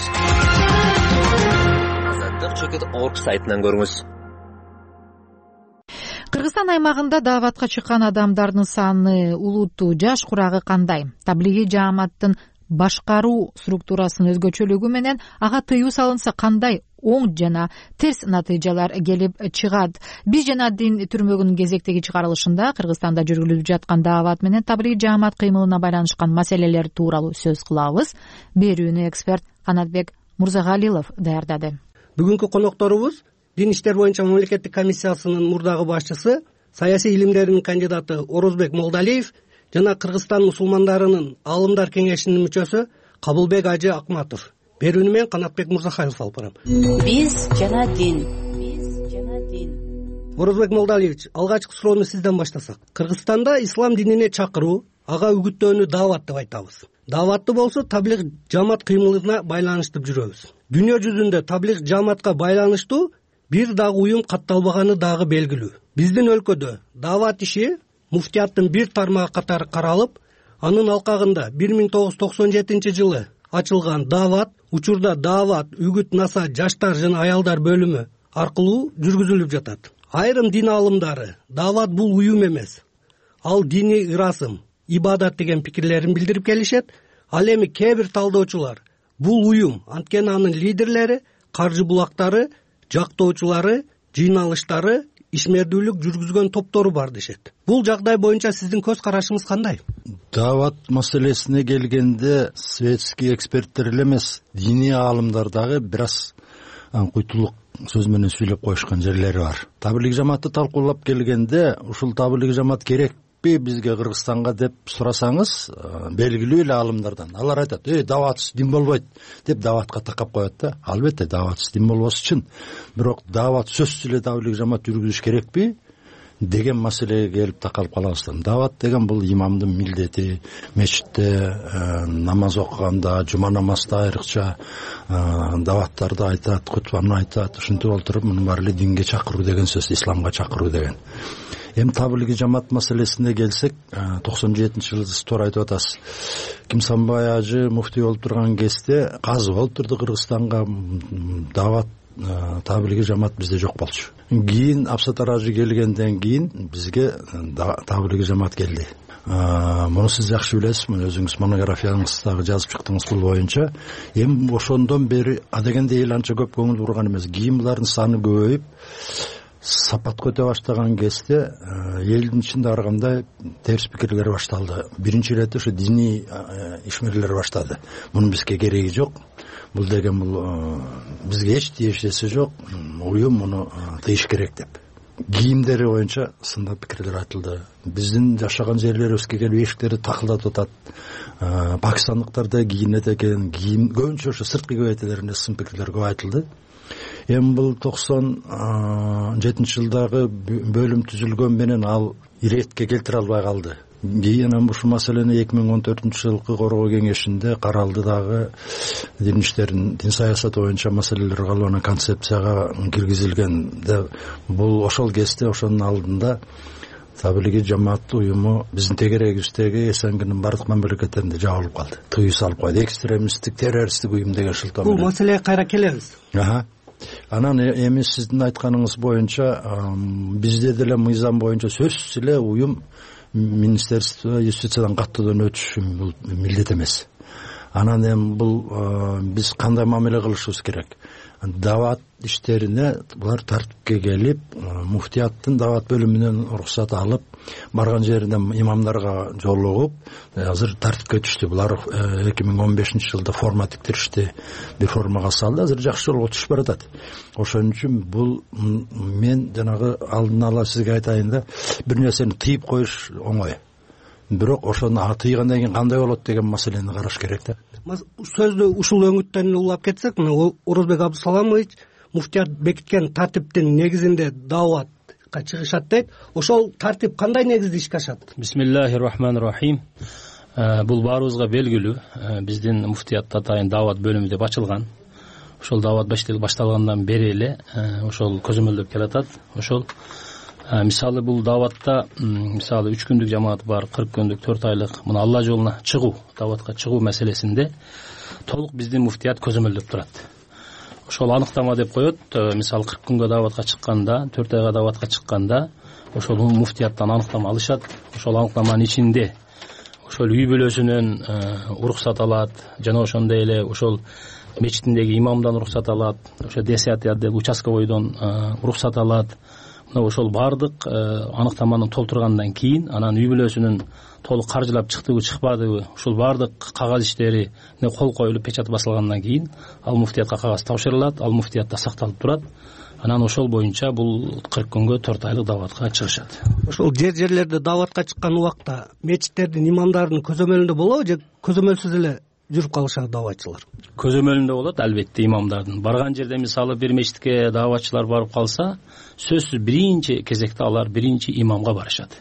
азаттык чекит орг сайтынан көрүңүз. Кыргызстан аймагында дааватка чыккан адамдардын саны, улуту, жаш курагы кандай? Таблигий жааматтын башкаруу структурасынын өзгөчөлүгү менен ага тыюу салынса кандай оң жана терс натыйжалар келип чыгат? Биз жана дин түрмөгүнүн кезектеги чыгарылышында Кыргызстанда жүргүзүлүп жаткан даават менен таблигий жаамат кыймылына байланышкан маселелер тууралуу сөз кылабыз. Берүүнү эксперт Канатбек Мурзагалилов даярдады. Бүгүнкү конокторубуз Дин иштер боюнча мамлекеттик комиссиясынын мурдагы башчысы, саясий илимдердин кандидаты Орозбек Молдалиев жана Кыргызстан мусулмандарынын аалымдар кеңешинин мүчөсү Кабылбек Ажы Акматов. Берүүнү мен Канатбек Мурзахаев алып барам. Биз жана дин. Орозбек Молдалиевич, алгачкы суроону сизден баштасак. Кыргызстанда ислам динине чакыруу, ага үгүттөөнү даават деп айтабыз. Дааватты болсо таблиг жаамат кыймылына байланыштып жүрөбүз. Дүйнө жүзүндө таблиг жааматка байланыштуу бир дагы уюм катталбаганы дагы белгилүү. Биздин өлкөдө даават иши муфтияттын бир тармагы катары каралып, анын алкагында бир миң тогуз жүз токсон жетинчи жылы ачылган даават, учурда даават, үгүт, насаат, жаштар жана аялдар бөлүмү аркылуу жүргүзүлүп жатат. Айрым дин аалымдары даават бул уюм эмес, ал диний ырасым, ибадат деген пикирлерин билдирип келишет. Ал эми кээ бир талдоочулар бул уюм, анткени анын лидерлери, каржы булактары, жактоочулары, жыйналыштары, ишмердүүлүк жүргүзгөн топтору бар дешет. Бул жагдай боюнча сиздин көз карашыңыз кандай? Даават маселесине келгенде светский эксперттер эле эмес, диний аалымдар дагы бир аз куйтулук сөз менен сүйлөп коюшкан жерлери бар. Таблиг жамаатты талкуулап келгенде, ушул таблиг жамаат керекпи бизге Кыргызстанга деп сурасаңыз, белгилүү эле аалымдардан алар айтат: "Эй, дааватсыз дин болбойт" деп дааватка такап коет да. Албетте дааватсыз дин болбошу үчүн, бирок даават сөзсүз эле таблиг жамаат жүргүзүш керекпи деген маселеге келип такалып калабыз. Даават деген бул имамдын милдети, мечитте намаз окуганда, жума намазда айрыкча дааваттарды айтат, кутбаны айтат. Ушинтип олтуруп мунун баары эле динге чакыруу деген сөз, исламга чакыруу деген. Эми таблиги жамаат маселесине келсек, токсон жетинчи жылы сиз туура айтып атасыз. Кимсанбай Ажы муфтий болуп турган кезде казы болуп турду Кыргызстанга, даават таблиги жамаат бизде жок болчу. Кийин Абсатар Ажы келгенден кийин бизге таблиги жамаат келди. Муну сиз жакшы билесиз, мына өзүңүз монографияңыздагы жазып чыктыңыз бул боюнча. Эми ошондон бери адегенде эл анча көп көңүл бурган эмес. Кийин булардын саны көбөйүп, сапат көтө баштаган кезде элдин ичинде ар кандай терс пикирлер башталды. Биринчи иретте ошо диний ишмерлер баштады. Мунун бизге кереги жок. Бул деген бул бизге эч тиешеси жок. Уюм муну тыйыш керек деп. кийимдери боюнча сындуу пикирлер айтылды. Биздин жашаган жерлерибизге келип эшиктерди такылдатып атат. Пакистандыктар да кийинет экен, кийим көбүнчө ошо сырткы кебетелерине сын пикирлер көп айтылды. Эми бул токсон жетинчи жылдагы бөлүм түзүлгөн менен ал иретке келтире албай калды. Кийин ушул маселени эки миң он төртүнчү жылкы коргоо кеңешинде каралды дагы. Дин иштерин, дин саясаты боюнча маселелер каралган концепцияга киргизилген. Бул ошол кезде, ошонун алдында Таблиги жамаат уюму биздин тегерегибиздеги СНГнын бардык мамлекеттеринде жабылып калды. Тыюу салып койду. Экстремисттик, террористтик уюм деген шылтоо менен. Бул маселеге кайра келебиз. Анан эми сиздин айтканыңыз боюнча бизде деле мыйзам боюнча сөзсүз эле уюм министерство юстициядан каттоодон өтүшү бул милдет эмес. Анан эми бул биз кандай мамиле кылышыбыз керек? Дават иштерине булар тартипке келип, муфтияттын дават бөлүмүнөн уруксат алып, барган жеринде имамдарга жолугуп, азыр тартипке түштү. Булар эки миң он бешинчи жылда форма тиктиришти, бир формага салды, азыр жакшы жолго түшүп баратат. Ошон үчүн бул мен жанагы алдын ала сизге айтайын да, бир нерсени тыйып коюш оңой. Бирок ошону тыйгандан кийин кандай болот деген маселени караш керек да. Сөздү ушул өңүттөн улап кетсек, мына Орозбек Абдусаламович муфтият бекиткен тартиптин негизинде даватка чыгышат дейт. Ошол тартип кандай негизде ишке ашат? Бисмиллахир-рахманир-рахим. Бул баарыбызга белгилүү. Биздин муфтият атайын дават бөлүмү деп ачылган. Ошол дават башталгандан бери эле ошол көзөмөлдөп келатат. Ошол мисалы бул даватта мисалы үч күндүк жамаат бар, кырк күндүк, төрт айлык мына Алла жолуна чыгуу, даватка чыгуу маселесинде толук биздин муфтият көзөмөлдөп турат. Ошол аныктама деп коет. Мисалы кырк күнгө даватка чыкканда, төрт айга даватка чыкканда ошол муфтияттан аныктама алышат. Ошол аныктаманын ичинде ошол үй бүлөсүнөн уруксат алат, жана ошондой эле ошол мечитиндеги имамдан уруксат алат, ошо десятый участковойдон уруксат алат. Мына ошол бардык аныктаманы толтургандан кийин анан үй бүлөсүнүн толук каржылап чыктыбы, чыкпадыбы, ушул бардык кагаз иштери кол коюлуп, печат басылгандан кийин ал муфтиятка кагаз тапшырылат, ал муфтиятта сакталып турат. Анан ошол боюнча бул кырк күнгө төрт айлык даватка чыгышат. Ошол жер-жерлерде даватка чыккан убакта мечиттердин имамдарынын көзөмөлүндө болобу же көзөмөлсүз эле жүрүп калышат даватчылар? Көзөмөлүндө болот албетте имамдардын. Барган жерде мисалы бир мечитке даватчылар барып калса, сөзсүз биринчи кезекте алар биринчи имамга барышат.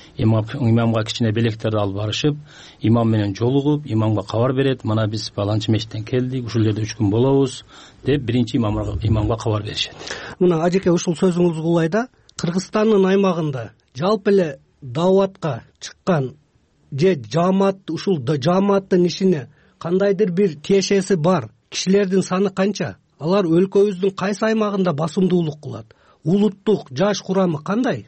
Имамга кичине белектерди алып барышып, имам менен жолугуп, имамга кабар берет. Мына биз баланчы мечиттен келдик, ушул жерде үч күн болобуз деп биринчи имамга кабар беришет. Мына ажеке ушул сөзүңүз кулайда Кыргызстандын аймагында жалпы эле даватка чыккан же жамаат ушул жамааттын ишине кандайдыр бир тиешеси бар кишилердин саны канча? Алар өлкөбүздүн кайсы аймагында басымдуулук кылат? Улуттук жаш курамы кандай?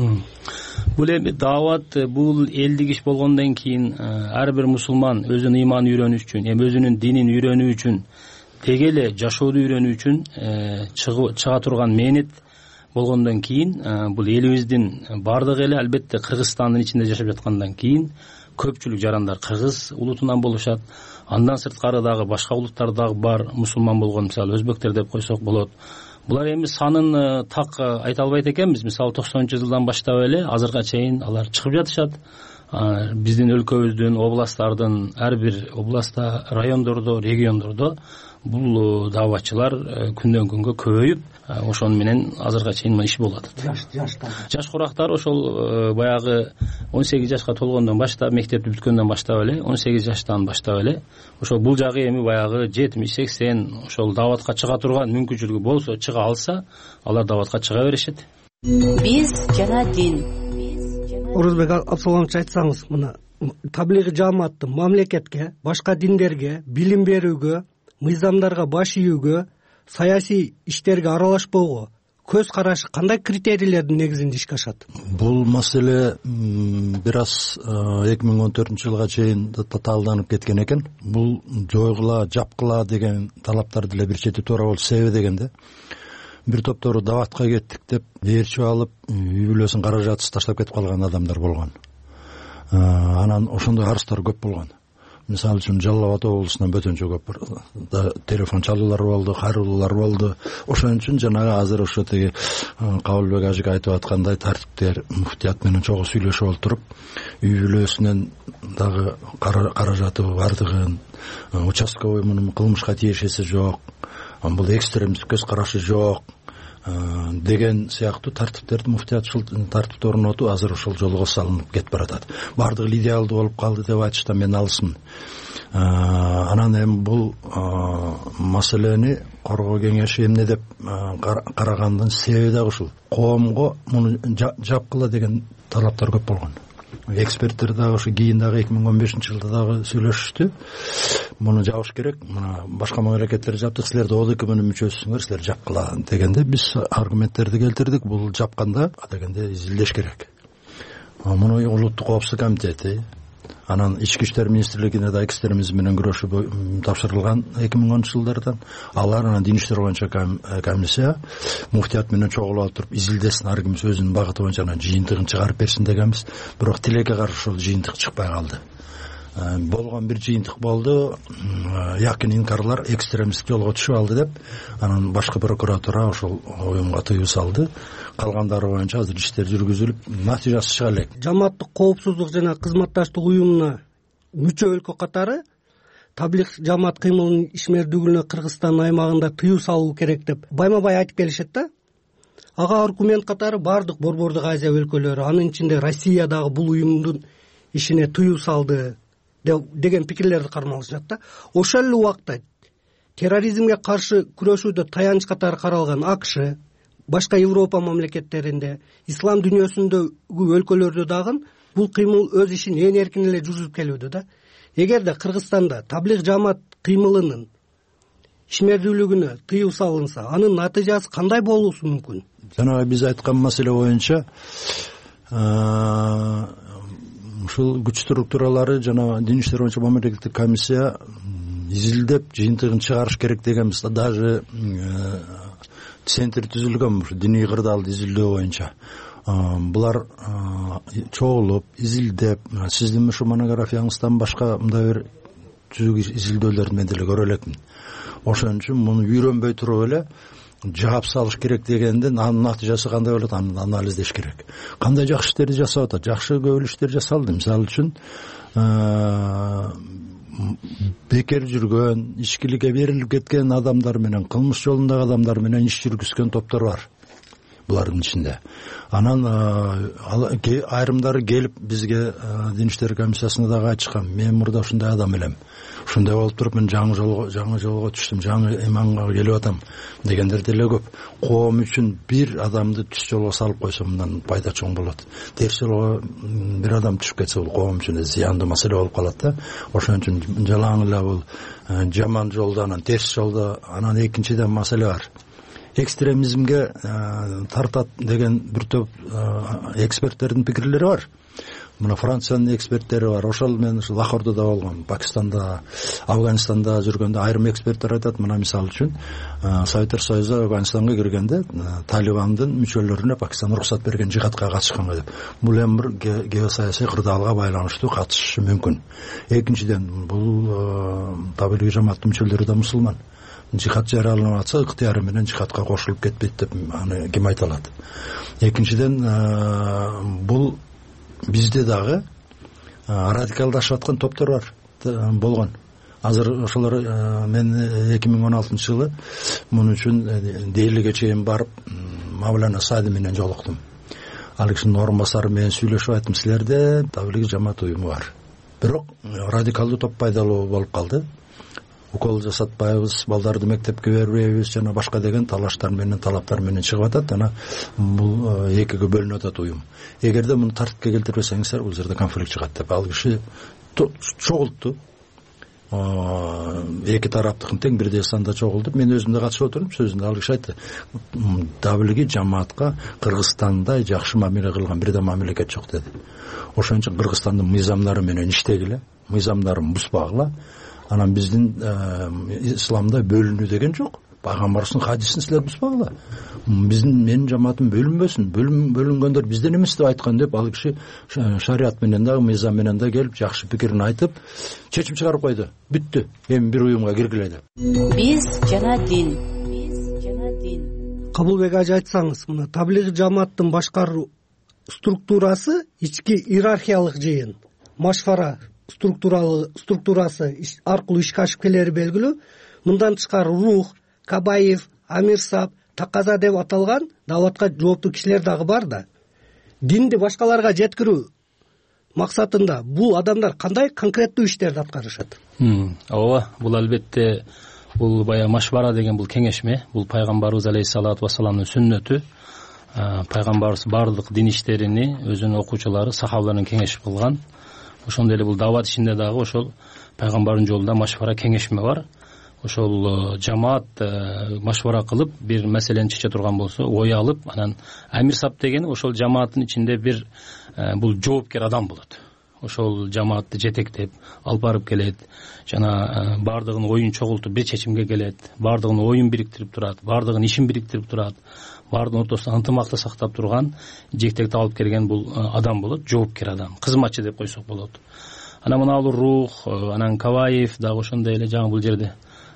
Бул эми дават бул элдик иш болгондон кийин ар бир мусулман өзүнүн ыйманын үйрөнүш үчүн, эми өзүнүн динин үйрөнүү үчүн, деги эле жашооду үйрөнүү үчүн чыга турган мээнет болгондон кийин бул элибиздин бардыгы эле албетте Кыргызстандын ичинде жашап жаткандан кийин көпчүлүк жарандар кыргыз улутунан болушат. Андан сырткары дагы башка улуттар дагы бар, мусулман болгон, мисалы өзбектер деп койсок болот. Булар эми санын так айта албайт экенбиз. Мисалы токсонунчу жылдан баштап эле азыркыга чейин алар чыгып жатышат. Биздин өлкөбүздүн, областтардын ар бир областта, райондордо, региондордо бул даватчылар күндөн күнгө көбөйүп, ошону менен азыркыга чейин иш болуп атат. Жаш курактар ошол баягы он сегиз жашка толгондон баштап, мектепти бүткөндөн баштап эле, он сегиз жаштан баштап эле ошол бул жагы эми баягы жетимиш сексен ошол даватка чыга турган мүмкүнчүлүгү болсо, чыга алса, алар даватка чыга беришет. Биз жана дин. Орозбек Абдусаламович, айтсаңыз, мына таблиги жамааттын мамлекетке, башка диндерге билим берүүгө, мыйзамдарга баш ийүүгө, саясий иштерге аралашпоого көз карашы кандай критерийлердин негизинде ишке ашат? Бул маселе бир аз эки миң он төртүнчү жылга чейин татаалданып кеткен экен. Бул жойгула, жапкыла деген талаптар деле бир чети туура болуп, себеби дегенде бир топтору даватка кеттик деп ээрчип алып, үй бүлөсүн каражатсыз таштап кетип калган адамдар болгон. Анан ошондой арыздар көп болгон. мисалы үчүн Жалал Абад облусунан бөтөнчө көп телефон чалуулар болду, кайрылуулар болду. Ошон үчүн жанагы азыр ошо тиги Кабылбек ажык айтып аткандай тартиптер муфтият менен чогуу сүйлөшүп олтуруп, үй бүлөсүнөн дагы каражаты бардыгын, участковый мунун кылмышка тиешеси жок, бул экстремисттик көз карашы жок деген сыяктуу тартиптерди муфтият ушул тартипти орнотуу азыр ошол жолго салынып кетип баратат. Бардыгы идеалдуу болуп калды деп айтыштан мен алысмын. Анан эми бул маселени коргоо кеңеши эмне деп карагандын себеби дагы ушул. Коомго муну жапкыла деген талаптар көп болгон. Эксперттер дагы ошо кийин дагы эки миң он бешинчи жылда дагы сүйлөшүштү. Муну жабыш керек, мына башка мамлекеттер жаптык, силер да ОДК менен мүчөсүңөр, силер жапкыла дегенде биз аргументтерди келтирдик. Бул жапканда дегенде изилдеш керек. Муну улуттук коопсуздук комитети, анан ички иштер министрлигине да экстремизм менен күрөшүү тапшырылган эки миң онунчу жылдардан. Алар анан дин иштер боюнча комиссия муфтият менен чогулуп туруп изилдесин, ар ким өзүнүн багыты боюнча анан жыйынтыгын чыгарып берсин дегенбиз. Бирок тилекке каршы ошол жыйынтык чыкпай калды. Болгон бир жыйынтык болду. Якын инкарлар экстремисттик жолго түшүп алды деп, анан башкы прокуратура ошол уюмга тыюу салды. Калгандары боюнча азыр иштер жүргүзүлүп, натыйжасы чыга элек. Жамааттык коопсуздук жана кызматташтык уюмуна мүчө өлкө катары таблиг жамаат кыймылынын ишмердүүлүгүнө Кыргызстан аймагында тыюу салуу керек деп байма-бай айтып келишет да. Ага аргумент катары бардык Борбордук Азия өлкөлөрү, анын ичинде Россия дагы бул уюмдун ишине тыюу салды деген пикирлерди кармалышат да. Ошол эле убакта терроризмге каршы күрөшүүдө таянч катары каралган АКШ, башка Европа мамлекеттеринде, ислам дүйнөсүндөгү өлкөлөрдө дагы бул кыймыл өз ишин эң эркин эле жүргүзүп келүүдө да. Эгерде Кыргызстанда таблиг жамаат кыймылынын ишмердүүлүгүнө тыюу салынса, анын натыйжасы кандай болушу мүмкүн? Жанагы биз айткан маселе боюнча ушул күч структуралары жана дин иштер боюнча мамлекеттик комиссия изилдеп жыйынтыгын чыгарыш керек дегенбиз. Даже центр түзүлгөн ушу диний кырдаалды изилдөө боюнча. Булар чогулуп, изилдеп, сиздин ушу монографияңыздан башка мындай бир түзүк изилдөөлөрдү мен деле көрө элекмин. Ошон үчүн муну үйрөнбөй туруп эле жаап салыш керек дегенден анын натыйжасы кандай болот, аны анализдеш керек. Кандай жакшы иштерди жасап атат? Жакшы көп эле иштер жасалды. Мисалы үчүн бекер жүргөн, ичкиликке берилип кеткен адамдар менен, кылмыш жолундагы адамдар менен иш жүргүзгөн топтор бар. Булардын ичинде. Анан айрымдары келип бизге дин иштер комиссиясына дагы айтышкан. Мен мурда ушундай адам элем. Ушундай болуп туруп мен жаңы жолго жаңы жолго түштүм, жаңы иманга келип атам дегендер деле көп. Коом үчүн бир адамды түз жолго салып койсо мындан пайда чоң болот. Терс жолго бир адам түшүп кетсе бул коом үчүн зыяндуу маселе болуп калат да. Ошон үчүн жалаң эле бул жаман жолдо, анан терс жолдо, анан экинчиден маселе бар. Экстремизмге тартат деген бир топ эксперттердин пикирлери бар. Мына Франциянын эксперттери бар. Ошол мен ушул Лахордо болгом, Пакистанда, Афганистанда жүргөндө айрым эксперттер айтат. Мына мисалы үчүн Советтер Союзу Афганистанга киргенде Талибандын мүчөлөрүнө Пакистан уруксат берген жихадка катышканга деп. Бул эми бир геосаясий кырдаалга байланыштуу катышышы мүмкүн. Экинчиден бул таблиг жамааттын мүчөлөрү да мусулман. Жихад жарыяланып атса, ыктыяры менен жихадка кошулуп кетпейт деп аны ким айта алат? Экинчиден бул бизде дагы радикалдашып аткан топтор бар болгон. Азыр ошолор мен эки миң он алтынчы жылы мун үчүн Делиге чейин барып Мавлана Сади менен жолуктум. Ал кишинин орун басары менен сүйлөшүп айттым, силерде таблиг жамаат уюму бар. Бирок радикалдуу топ пайдалуу болуп калды. Укол жасатпайбыз, балдарды мектепке бербейбиз жана башка деген талаштар менен, талаптар менен чыгып атат. Жана бул экиге бөлүнүп атат уюм. Эгерде муну тартипке келтирбесеңиздер, бул жерде конфликт чыгат деп ал киши чогултту. Эки тараптыкын тең бирдей санда чогултуп, мен өзүм да катышып отурдум. Сөзүндө ал киши айтты, таблиги жамаатка Кыргызстандай жакшы мамиле кылган бир да мамлекет жок деди. Ошон үчүн Кыргызстандын мыйзамдары менен иштегиле, мыйзамдарын бузбагыла. Анан биздин исламда бөлүнүү деген жок. пайгамбарыбыздын хадисин силер бузбагыла, биздин менин жамаатым бөлүнбөсүн, бөлүнгөндөр бизден эмес деп айткан деп ал киши шарият менен дагы мыйзам менен да келип жакшы пикирин айтып чечим чыгарып койду. Бүттү. Эми бир уюмга киргиле деп. Биз жана дин. Биз жана дин. Кабылбек ажы, айтсаңыз, мына таблигый жамааттын башкаруу структурасы ички иерархиялык жыйын, машвара структурасы аркылуу ишке ашып келери белгилүү. Мындан тышкары рух, кабаев, амирсап, таказа деп аталган дааватка жооптуу кишилер дагы бар да. Динди башкаларга жеткирүү максатында бул адамдар кандай конкреттүү иштерди аткарышат? Ооба, бул албетте бул баягы машвара деген бул кеңешме, бул пайгамбарыбыз алейхиссалату вассаламдын сүннөтү. Пайгамбарыбыз бардык дин иштерини өзүнүн окуучулары, сахабаларынан кеңешип кылган. Ошондой эле бул даават ишинде дагы ошол пайгамбардын жолунда машвара кеңешме бар. Ошол жамаат машвара кылып бир маселени чече турган болсо, ой алып, анан амирсап деген ошол жамааттын ичинде бир бул жоопкер адам болот. Ошол жамаатты жетектеп алып барып келет, жана бардыгын оюн чогултуп бир чечимге келет, бардыгын оюн бириктирип турат, бардыгын ишин бириктирип турат, бардыгын ортосунда ынтымакты сактап турган, жетектеп алып келген бул адам болот, жоопкер адам, кызматчы деп койсок болот. Анан мына бул рух, анан каваев дагы ошондой эле жаңы бул жерде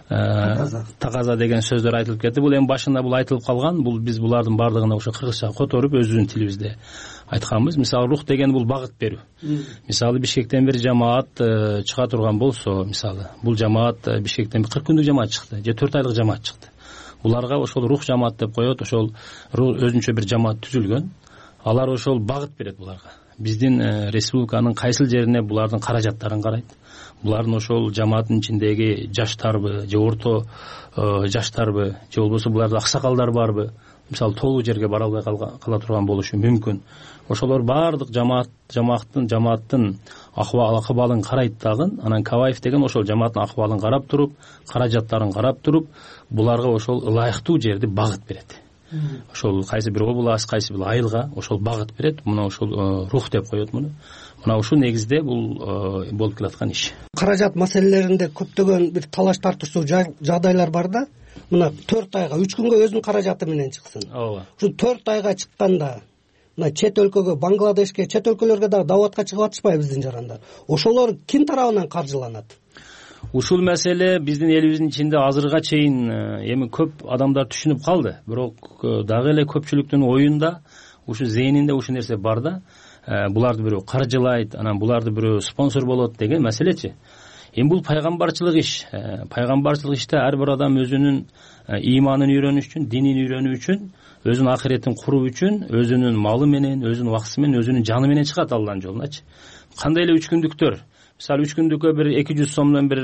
таказа деген сөздөр айтылып кетти. Бул эми башында бул айтылып калган, бул биз булардын бардыгына ошо кыргызча которуп өзүбүздүн тилибизде айтканбыз. Мисалы рух деген бул багыт берүү. Мисалы Бишкектен бир жамаат чыга турган болсо, мисалы бул жамаат Бишкектен кырк күндүк жамаат чыкты, же төрт айлык жамаат чыкты. Буларга ошол рух жамаат деп коет, ошол өзүнчө бир жамаат түзүлгөн. Алар ошол багыт берет буларга. Биздин республиканын кайсыл жерине булардын каражаттарын карайт. Булардын ошол жамааттын ичиндеги жаштарбы, же орто жаштарбы, же болбосо буларда аксакалдар барбы? Мисалы толук жерге бара албай кала турган болушу мүмкүн. Ошолор бардык жамаат жамааттын жамааттын акыбалын карайт дагы. Анан каваев деген ошол жамааттын акыбалын карап туруп, каражаттарын карап туруп, буларга ошол ылайыктуу жерди багыт берет. Ошол кайсы бир область, кайсы бир айылга ошол багыт берет. Мына ошол рух деп коет муну. Мына ушул негизде бул болуп келаткан иш. Каражат маселелеринде көптөгөн бир талаш тартышуу жагдайлар бар да. Мына төрт айга, үч күнгө өзүнүн каражаты менен чыксын. Ооба. Ушул төрт айга чыкканда мына чет өлкөгө, Бангладешке, чет өлкөлөргө дагы дааватка чыгып атышпайбы биздин жарандар? Ошолор ким тарабынан каржыланат? Ушул маселе биздин элибиздин ичинде азырга чейин эми көп адамдар түшүнүп калды. Бирок дагы эле көпчүлүктүн оюнда, ушу зээнинде ушул нерсе бар да. Буларды бирөө каржылайт, анан буларды бирөө спонсор болот деген маселечи. Эми бул пайгамбарчылык иш. Пайгамбарчылык иште ар бир адам өзүнүн ыйманын үйрөнүш үчүн, динин үйрөнүү үчүн, өзүнүн ахиретин куруу үчүн, өзүнүн малы менен, өзүнүн убактысы менен, өзүнүн жаны менен чыгат Алланын жолуначы. Кандай эле үч күндүктөр. Мисалы үч күндүккө бир эки жүз сомдон бир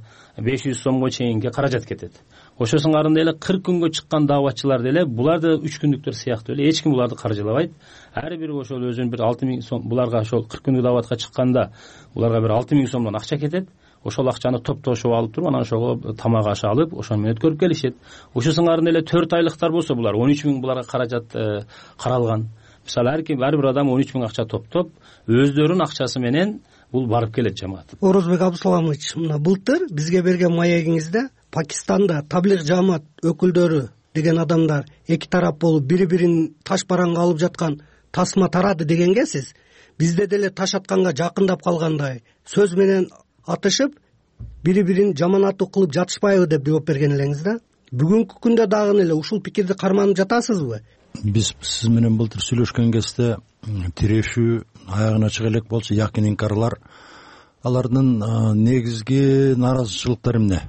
беш жүз сомго чейинки каражат кетет. Ошосун арында эле кырк күнгө чыккан дааватчылар деле булар да үч күндүктөр сыяктуу эле эч ким буларды каржылабайт. Ар бири ошол өзүнүн бир алты миң сом, буларга ошол кырк күндүк дааватка чыкканда буларга бир алты миң сомдон акча кетет. Ошол акчаны топтошуп алып туруп, анан ошого тамак аш алып, ошону менен өткөрүп келишет. Ошосун арында эле төрт айлыктар болсо булар он үч миң буларга каражат каралган. Мисалы ар ким ар бир адам он үч миң акча топтоп, өздөрүнүн акчасы менен бул барып келет жамаат. Орозбек Абдусаламович, мына былтыр бизге берген маегиңизде Пакистанда таблигый жамаат өкүлдөрү деген адамдар эки тарап болуп бири-бирин таш бараңга алып жаткан тасма тарады дегенге сиз бизде деле таш атканга жакындап калгандай сөз менен атышып бири-бирин жаманаттуу кылып жатышпайбы деп жооп берген элеңиз да. Бүгүнкү күндө дагы эле ушул пикирди карманып жатасызбы? Биз сиз менен былтыр сүйлөшкөн кезде тирешүү аягына чыга элек болчу, якын инкарлар, алардын негизги нааразычылыктары эмне?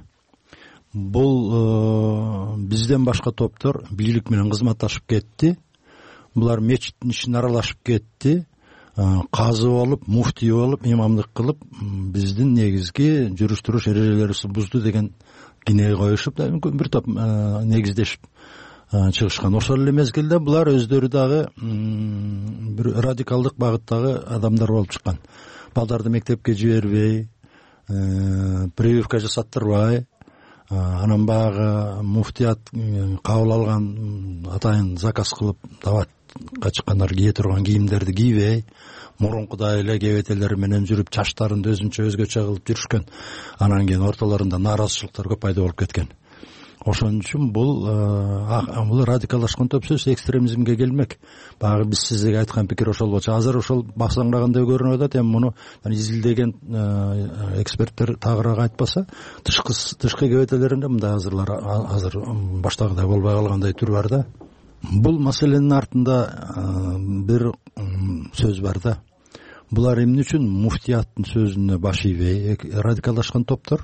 Бул бизден башка топтор бийлик менен кызматташып кетти. Булар мечиттин ишине аралашып кетти. Казы болуп, муфтий болуп, имамдык кылып, биздин негизги жүрүш туруш эрежелерибизди бузду деген кине коюшуп, бир топ негиздешип чыгышкан. Ошол эле мезгилде булар өздөрү дагы бир радикалдык багыттагы адамдар болуп чыккан. Балдарды мектепке жибербей, прививка жасаттырбай, анан баягы муфтият кабыл алган атайын заказ кылып даватка чыккандар кие турган кийимдерди кийбей, мурункудай эле кебетелери менен жүрүп, чачтарынды өзүнчө өзгөчө кылып жүрүшкөн. Анан кийин ортолорунда нааразычылыктар көп пайда болуп кеткен. ошон үчүн бул бул радикалдашкан топ сөз экстремизмге келмек. Баягы биз сизге айткан пикир ошол болчу. Азыр ошол басаңдагандай көрүнүп атат. Эми муну изилдеген эксперттер тагыраак айтпаса, тышкы тышкы кебетелеринде мындай азырлар азыр баштагыдай болбой калгандай түр бар да. Бул маселенин артында бир сөз бар да. Булар эмне үчүн муфтияттын сөзүнө баш ийбей радикалдашкан топтор?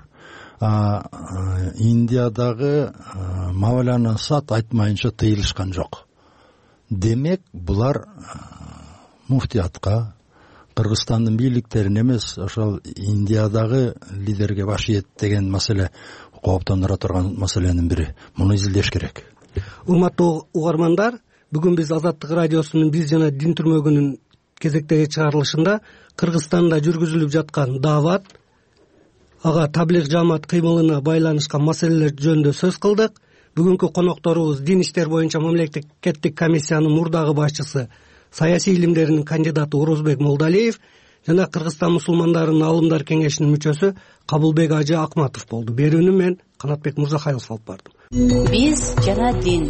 Индиядагы Мавлана Сад айтмайынча тыйылышкан жок. Демек, булар муфтиятка, Кыргызстандын бийликтерине эмес, ошол Индиядагы лидерге баш ийет деген маселе кооптондура турган маселенин бири. Муну изилдеш керек. Урматтуу угармандар, бүгүн биз Азаттык радиосунун биз жана дин түрмөгүнүн кезектеги чыгарылышында Кыргызстанда жүргүзүлүп жаткан даават, ага таблиг жамаат кыймылына байланышкан маселелер жөнүндө сөз кылдык. Бүгүнкү конокторубуз дин иштер боюнча мамлекеттик комиссиянын мурдагы башчысы, саясий илимдеринин кандидаты Орозбек Молдалиев жана Кыргызстан мусулмандарынын аалымдар кеңешинин мүчөсү Кабылбек Ажы Акматов болду. Берүүнү мен Канатбек Мырзахаев алып бардым. Биз жана дин.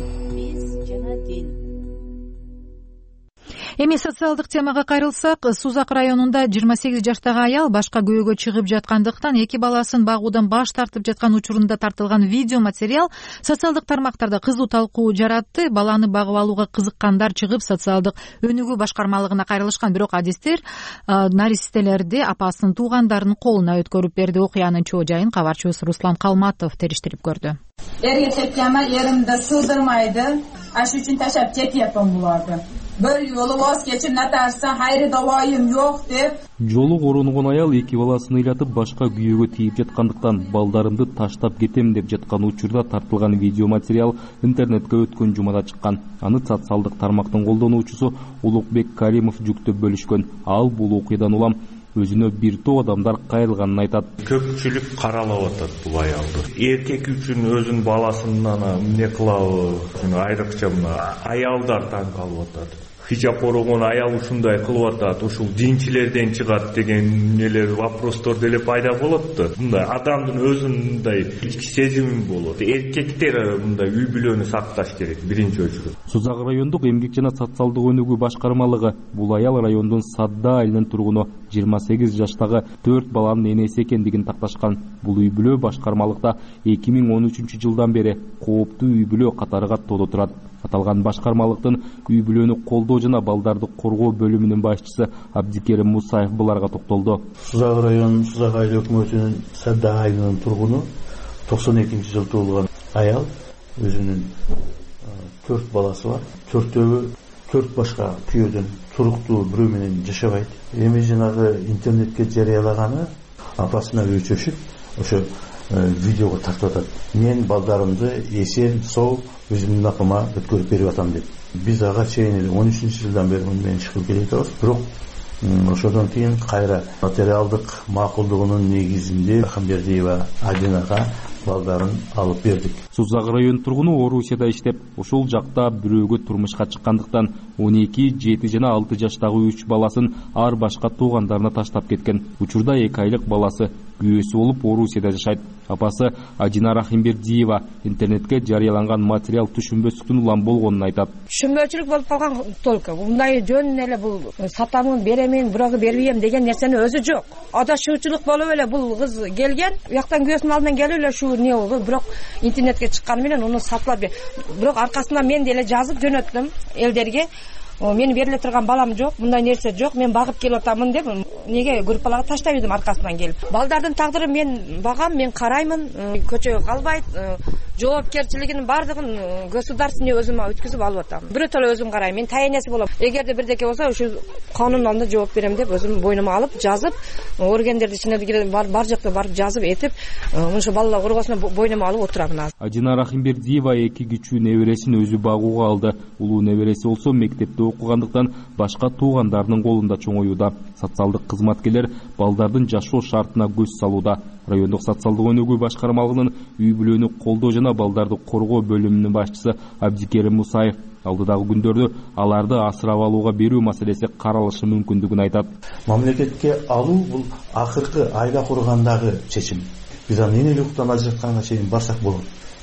Эми социалдык темага кайрылсак, Сузак районунда жыйырма сегиз жаштагы аял башка күйөөгө чыгып жаткандыктан эки баласын багуудан баш тартып жаткан учурунда тартылган видео материал социалдык тармактарда кызуу талкуу жаратты. Баланы багып алууга кызыккандар чыгып социалдык өнүгүү башкармалыгына кайрылышкан, бирок адистер наристелерди апасынын туугандарынын колуна өткөрүп берди. Окуянын чоо жайын кабарчыбыз Руслан Калматов териштирип көрдү. Эрге чеккенме эримди сыйдырмайды, аш үчүн ташап кетиптим буларды. Bir yolu voz geçip natarsa hayri davayım yok деп. Жолу корунуган аял эки баласын ыйлатып башка күйөөгө тийип жаткандыктан балдарымды таштап кетем деп жаткан учурда тартылган видео материал интернетке өткөн жумада чыккан. Аны социалдык тармактын колдонуучусу Улукбек Каримов жүктөп бөлүшкөн. Ал бул окуядан улам өзүнө бир топ адамдар кайрылганын айтат. Көпчүлүк каралап атат бул аялды. Эркек үчүн өзүнүн баласынан эмне кылабы, айрыкча аялдар таң калып атат. Хижап орогон аял ушундай кылып атат, ушул динчилерден чыгат деген нелер вопростор деле пайда болот да. Мындай адамдын өзүндай ички сезими болот. Эркектер мындай үй бүлөнү сакташ керек биринчи очередь. Сузак райондук эмгек жана социалдык өнүгүү башкармалыгы бул аял райондун Садда айылынын тургуну жыйырма сегиз жаштагы төрт баланын энеси экендигин такташкан. Бул үй бүлө башкармалыкта эки миң он үчүнчү жылдан бери кооптуу үй бүлө катары каттоодо турат. Аталган башкармалыктын үй бүлөнү колдоо жана балдарды коргоо бөлүмүнүн башчысы Абдикерим Мусаев буларга токтолду. Сузак районунун Сузак айыл өкмөтүнүн Садда айылынын тургуну токсон экинчи жылы туулган аял, өзүнүн төрт баласы бар. Төртөөгө төрт башка күйөөдөн туруктуу бирөө менен жашабайт. Эми жанагы интернетке жарыялаганы апасына өчөшүп, ошо видеого тартып атат. Мен балдарымды эсен, сау өзүмдүн апама өткөрүп берип атам деп. Биз ага чейин он үчүнчү жылдан бери муну менен чыгып келе жатабыз. Бирок ошодон кийин кайра материалдык макулдугунун негизинде Хамбердиева Адинага балдарын алып бердик. Сузак район тургуну Орусияда иштеп, ошол жакта бирөөгө турмушка чыккандыктан он эки, жети жана алты жаштагы үч баласын ар башка туугандарына таштап кеткен. Учурда эки айлык баласы күйөөсү болуп Орусияда жашайт. Апасы Адина Рахимбердиева интернетке жарыяланган материал түшүнбөстүктүн улам болгонун айтат. Түшүнбөчүлүк болуп калган только. Мындай жөн эле бул сатамын, беремин, бирөөгө бербейм деген нерсени өзү жок. Адашуучулук болуп эле бул кыз келген, бияктан күйөөсүнүн алдынан келип эле шу не болду, бирок интернетке чыкканы менен уну сатылап, бирок аркасынан мен деле жазып жөнөттүм элдерге. Мен бериле турган балам жок, мындай нерсе жок, мен багып келип атамын деп неге группаларга таштап ийдим аркасынан келип. Балдардын тагдыры мен багам, мен караймын, көчөгө калбайт, жоопкерчилигинин бардыгын государственный өзүмө өткүзүп алып атам. Бирөтөлө өзүм карайм, мен таянеси болом. Эгерде бирдеке болсо, ушу канун алдында жооп берем деп өзүм бойнума алып, жазып, органдерди ичине бар бар жакта барып жазып этип, ошо балалар коргоосуна бойнума алып отурам азыр. Адина Рахимбердиева эки кичүү небересин өзү багууга алды. Улуу небереси болсо мектепте окугандыктан башка туугандарынын колунда чоңоюуда. Социалдык кызматкерлер балдардын жашоо шартына көз салууда. Райондук социалдык өнүгүү башкармалыгынын үй бүлөнү колдоо жана балдарды коргоо бөлүмүнүн башчысы Абдикерим Мусаев алдыдагы күндөрдө аларды асырап алууга берүү маселеси каралышы мүмкүндүгүн айтат. Мамлекетке алуу бул акыркы айла кургандагы чечим. Биз аны энеликтен ажыратканга чейин барсак болот.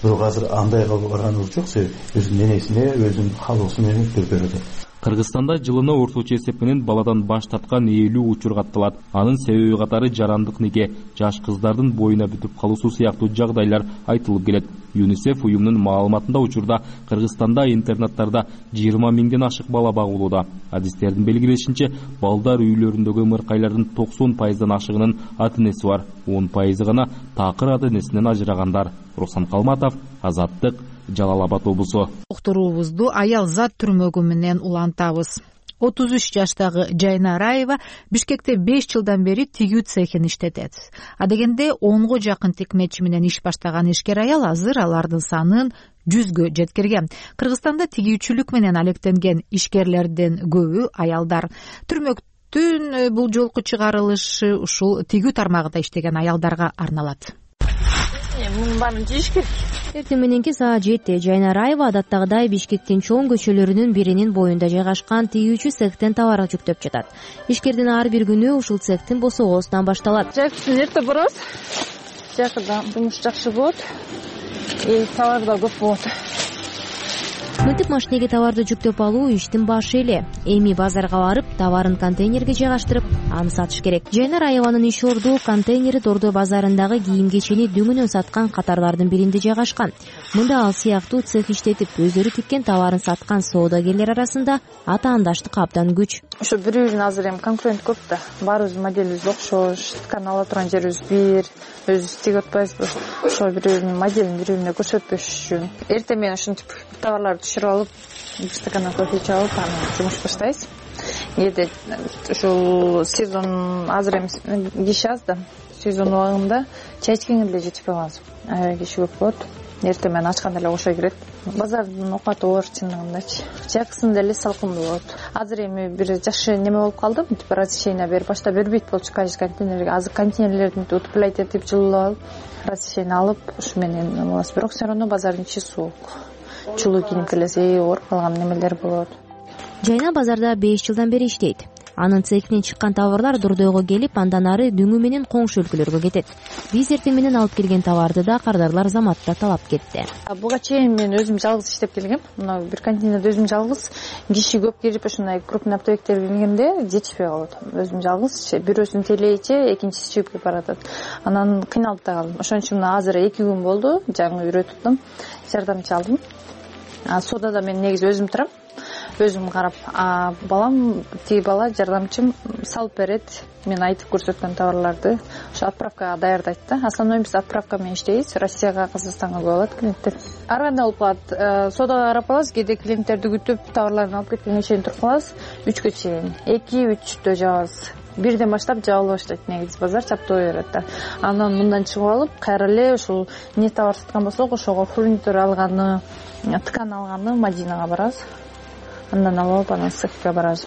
бирок азыр андайга барганыбыз жок, себеби өзүнүн энесине өзүнүн калоосу менен өтүп берди. Кыргызстанда жылына орточо эсеп менен баладан баш тарткан элүү учур катталат. Анын себеби катары жарандык неке, жаш кыздардын боюна бүтүп калуусу сыяктуу жагдайлар айтылып келет. ЮНИСЕФ уюмунун маалыматында учурда Кыргызстанда интернаттарда жыйырма миңден ашык бала багылууда. Адистердин белгилешинче, балдар үйлөрүндөгү ымыркайлардын токсон пайыздан ашыгынын ата энеси бар, он пайызы гана такыр ата энесинен ажырагандар. Руслан Калматов, Азаттык, Жалал Абад облусу. Уктуруубузду аял зат түрмөгү менен улантабыз. отуз үч жаштагы Жайна Раева Бишкекте беш жылдан бери тигүү цехин иштетет. Адегенде онго жакын тикмечи менен иш баштаган ишкер аял азыр алардын санын жүзгө жеткирген. Кыргызстанда тигүүчүлүк менен алектенген ишкерлердин көбү аялдар. Түрмөктүн бул жолку чыгарылышы ушул тигүү тармагында иштеген аялдарга арналат. Мунун баарын жийиш керек. Эртең мененки саат жетте Жайна Раева адаттагыдай Бишкектин чоң көчөлөрүнүн биринин боюнда жайгашкан тигүүчү цехтен товар жүктөп жатат. Ишкердин ар бир күнү ушул цехтин босогоосунан башталат. Жаксын эрте барабыз. Жакында жумуш жакшы болот. И товар да көп болот. Мынтип машинеге товарды жүктөп алуу иштин башы эле. Эми базарга барып, товарын контейнерге жайгаштырып, аны сатыш керек. Жайна Раеванын иш орду контейнери Дордой базарындагы кийим кечени дөңүнөн саткан катарлардын биринде жайгашкан. Мында ал сыяктуу цех иштетип, өзүрү тиккен товарын саткан соодагерлер арасында атаандаштык абдан күч. Ошо бири-бирин азыр эми конкурент көп да. Баарыбыз моделибиз окшош, ткан ала турган жерибиз бир, өзүбүз тигип атпайбызбы? Ошо бири-биринин моделин бири-бирине көрсөтпөш үчүн. Эртең менен ушинтип товарларды түшүрүп алып, бир стакан кофе ичип алып, аны жумуш баштайбыз. Кээде ушул сезон азыр эми киши аз да. Сезон убагында чай ичкенге деле жетишпей калабыз. Аябай киши көп болот. Эртең менен ачканда эле кошо кирет. Базардын оокаты оор чындыгындачы. Жаксында эле салкын болот. Азыр эми бир жакшы неме болуп калды. Мынтип разрешение берип башта бербейт болчу каждый контейнерге. Азыр контейнерлердин утеплять этип жылып алып, разрешение алып, ушу менен болот. Бирок все равно базардын ичи суук. Чулуу кийинип келсе, ооруп калган немелер болот. Жайна базарда беш жылдан бери иштейт. Анын цехинен чыккан товарлар Дордойго келип, андан ары Дөңү менен коңшу өлкөлөргө кетет. Биз эртең менен алып келген товарды да кардарлар заматта талап кетти. Буга чейин мен өзүм жалгыз иштеп келгем. Мына бир контейнерде өзүм жалгыз, киши көп келип, ушундай крупный оптовиктер келгенде жетишпей калат. Өзүм жалгыз, бирөөсүн телейчи, экинчиси чыгып кеп баратат. Анан кыйналып да калдым. Ошон үчүн мына азыр эки күн болду, жаңы үйрөтүптүм, жардамчы алдым. Содада мен негизи өзүм турам. Өзүм карап, балам, тиги бала жардамчым салып берет. Мен айтып көрсөткөн товарларды ошо отправкага даярдайт да. Основной биз отправка менен иштейбиз. Россияга, Кыргызстанга коет клиенттер. Ар кандай болуп калат. Содага карап калабыз, кээде клиенттерди күтүп, товарларын алып кеткенге чейин туруп калабыз. үчкө чейин. эки үчтө жабабыз. Бирден баштап жабыла баштайт негизи базар, чаптабай берет да. Анан мындан чыгып алып, кайра эле ушул не товар саткан болсок, ошого фурнитур алганы, ткан алганы Мадинага барабыз. Андан алып, анан цехке барабыз.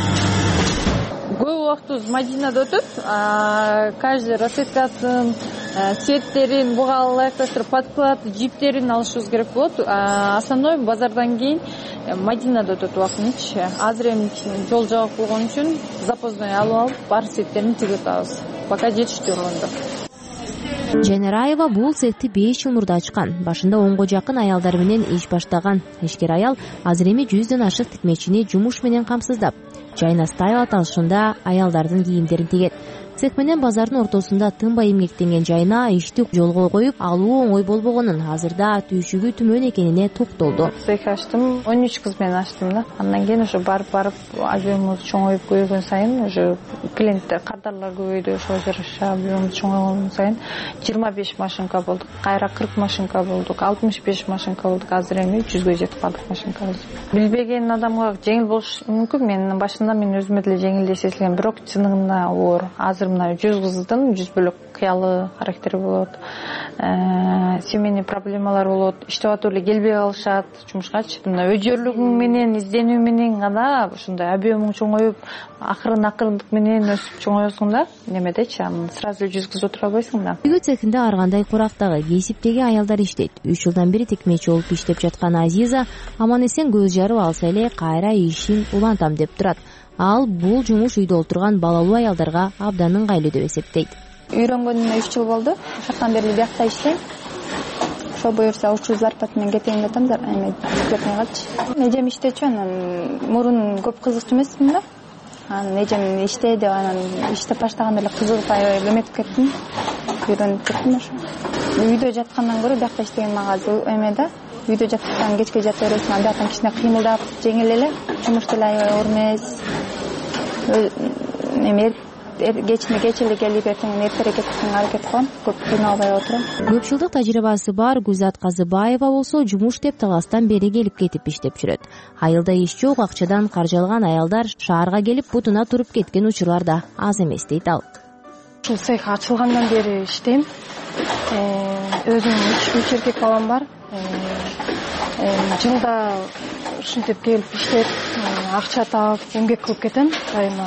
Көп убактыбыз Мадинада өтөт. Каждый расцветкасын, цветтерин, буга ылайыкташтырып, подклад, жиптерин алышыбыз керек болот. Основной базардан кийин Мадинада өтөт убактыбыз. Азыр эми жол жабык болгон үчүн запасной алып алып, бар цветтерин тигип атабыз. Пока жетиштүү болгондо. Жайна Раева бул цехти беш жыл мурда ачкан. Башында онго жакын аялдар менен иш баштаган. Ишкер аял азыр эми жүздөн ашык тикмечини жумуш менен камсыздап, Жайна стайл аталышында аялдардын кийимдерин тигет. Цех менен базардын ортосунда тынбай эмгектенген Жайна ишти жолго коюп алуу оңой болбогонун, азырда түйшүгү түмөн экенине токтолду. Цех ачтым, он үч кыз менен ачтым да. Андан кийин уже барып-барып объемубуз чоңоюп көбөйгөн сайын, уже клиенттер, кардарлар көбөйдү, ошого жараша объемубуз чоңойгон сайын жыйырма беш машинка болдук, кайра кырк машинка болдук, алтымыш беш машинка болдук. Азыр эми жүзгө жетип калдык машинкабыз. Билбеген адамга жеңил болушу мүмкүн. Менин башында мен өзүмө деле жеңил деп сезилген, бирок чындыгында оор. Азыр мына жүз кыздын жүз бөлөк кыялы характери болот. Семейный проблемалар болот. Иштеп атып эле келбей калышат жумушкачы. Мына өжөрлүгүң менен, изденүү менен гана ушундай объемуң чоңоюп, акырын акырындык менен өсүп чоңоесуң да. Немедечи, сразу жүз кыз отура албайсың да. Тигүү цехинде ар кандай курактагы, кесиптеги аялдар иштейт. үч жылдан бери тикмечи болуп иштеп жаткан Азиза аман эсен көз жарып алса эле кайра ишин улантам деп турат. Ал бул жумуш үйдө отурган балалуу аялдарга абдан ыңгайлуу деп эсептейт. Үйрөнгөнүмө үч жыл болду. Ошондон бери биякта иштейм. ошо буюрса ушул зарплата менен кетейин деп атам. Эме экспертине калчы. Эжем иштечү, анан мурун көп кызыктуу эмесмин да. Анан эжем иште деп анан иштеп баштаганда эле кызыгып аябай көмөтүп кеттим. Үйрөнүп кеттим ошо. Үйдө жаткандан көрө биякта иштеген мага эме да. Үйдө жаткан кечке жата бересиң, анда жактан кичине кыймылдап жеңил эле, жумуш деле аябай оор эмес. Эме кечине кеч эле келип эртең эртерээк кетишиңе аракет кылам, көп кыйналбай отурам. Көп жылдык тажрыйбасы бар Гүлзат Казыбаева болсо жумуш деп таластан бери келип кетип иштеп жүрөт. Айылда иш жок, акчадан каржалган аялдар шаарга келип бутуна туруп кеткен учурлар да аз эмес дейт ал. Ушул цех ачылгандан бери иштейм. Өзүмдүн үч эркек балам бар. Жылда ушинтип келип иштеп, акча таап, эмгек кылып кетем айына.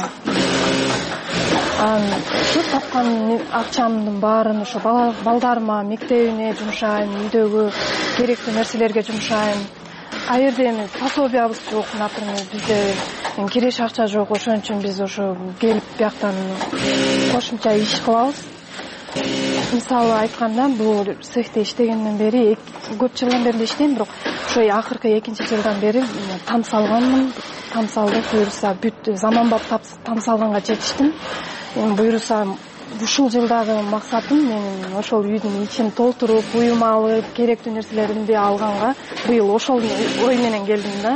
Анан ушу тапкан акчамдын баарын ошо балдарыма, мектебине жумшайм, үйдөгү керектүү нерселерге жумшайм. Каерде эми пособиябыз жок, например, бизде киреш акча жок, ошон үчүн биз ошо келип бияктан кошумча иш кылабыз. Мисалы айтканда, бул цехте иштегенден бери көп жылдан бери иштейм, бирок ошо акыркы экинчи жылдан бери там салганмын. Там салдык, буюрса бүт заманбап там салганга жетиштим. Эми буюрса ушул жылдагы максатым менин ошол үйдүн ичин толтуруп, уюм алып, керектүү нерселеримди алганга быйыл ошол ой менен келдим да.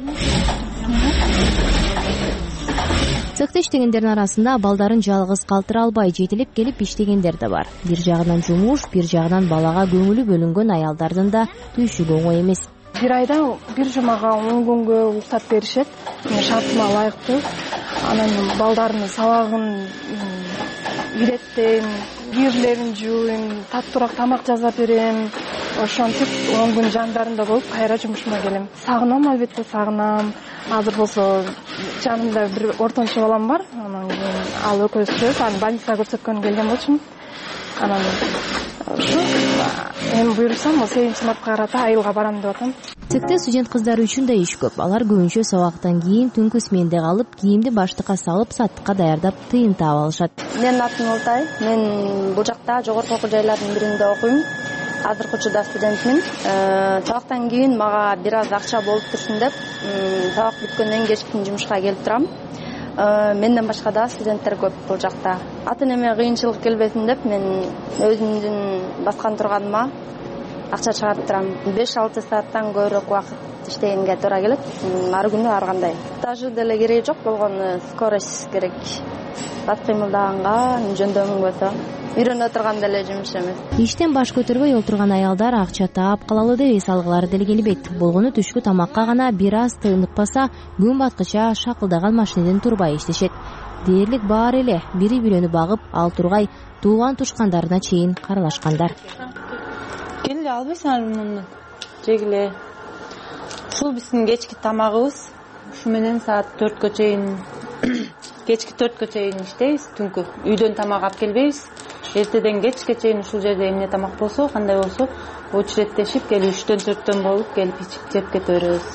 Цехте иштегендердин арасында балдарын жалгыз калтыра албай жетелеп келип иштегендер да бар. Бир жагынан жумуш, бир жагынан балага көңүлү бөлүнгөн аялдардын да түйшүгү оңой эмес. Бир айда бир жумага он күнгө уруксат беришет. Мен шартыма ылайыктуу. Анан балдардын сабагын үйрөттүм, кийимдерин жууйм, таттуураак тамак жасап берем. Ошентип он күн жандарында болуп кайра жумушума келем. Сагынам, албетте сагынам. Азыр болсо жанымда бир ортончу балам бар. Анан ал экөөбүз жүрөбүз. Аны больницага көрсөткөнү келген болчумун. Анан ушу эми буйрусам сегизинчи мартка карата айылга барам деп атам. Цехте студент кыздар үчүн да иш көп. Алар көбүнчө сабактан кийин түнкү сменде калып, кийимди баштыкка салып, саттыкка даярдап тыйын таап алышат. Менин атым Алтай. Мен бул жакта жогорку окуу жайлардын биринде окуйм. Азыркы учурда студентмин. Сабактан кийин мага бир аз акча болуп турсун деп, сабак бүткөндөн кечкин жумушка келип турам. Менден башка да студенттер көп бул жакта. Ата энеме кыйынчылык келбесин деп мен өзүмдүн баскан турганыма акча чыгарып турам. беш алты сааттан көбүрөөк убакыт иштегенге туура келет. Ар күнү ар кандай. Стажы деле кереги жок, болгону скорость керек. Бат кыймылдаганга, жөндөмгөсө үйрөнө турган эле жумуш эмес. Иштен баш көтөрбөй отурган аялдар акча таап калалы деп эс алгылары деле келбейт. Болгону түшкү тамакка гана бир аз тыыныкпаса, күн баткыча шакылдаган машинеден турбай иштешет. Дээрлик бар эле бири бирөөнү багып, ал тургай тууган тушкандарына чейин каралашкандар. Келе албайсыңарбы мындан? Жегиле. Ушул биздин кечки тамагыбыз. Ушу менен саат төрткө чейин кечки төрткө чейин иштейбиз, түнкү. Үйдөн тамак алып келбейбиз. Эртеден кечке чейин ушул жерде эмне тамак болсо, кандай болсо, очереттешип келип үчтөн төрттөн болуп келип ичип жеп кете беребиз.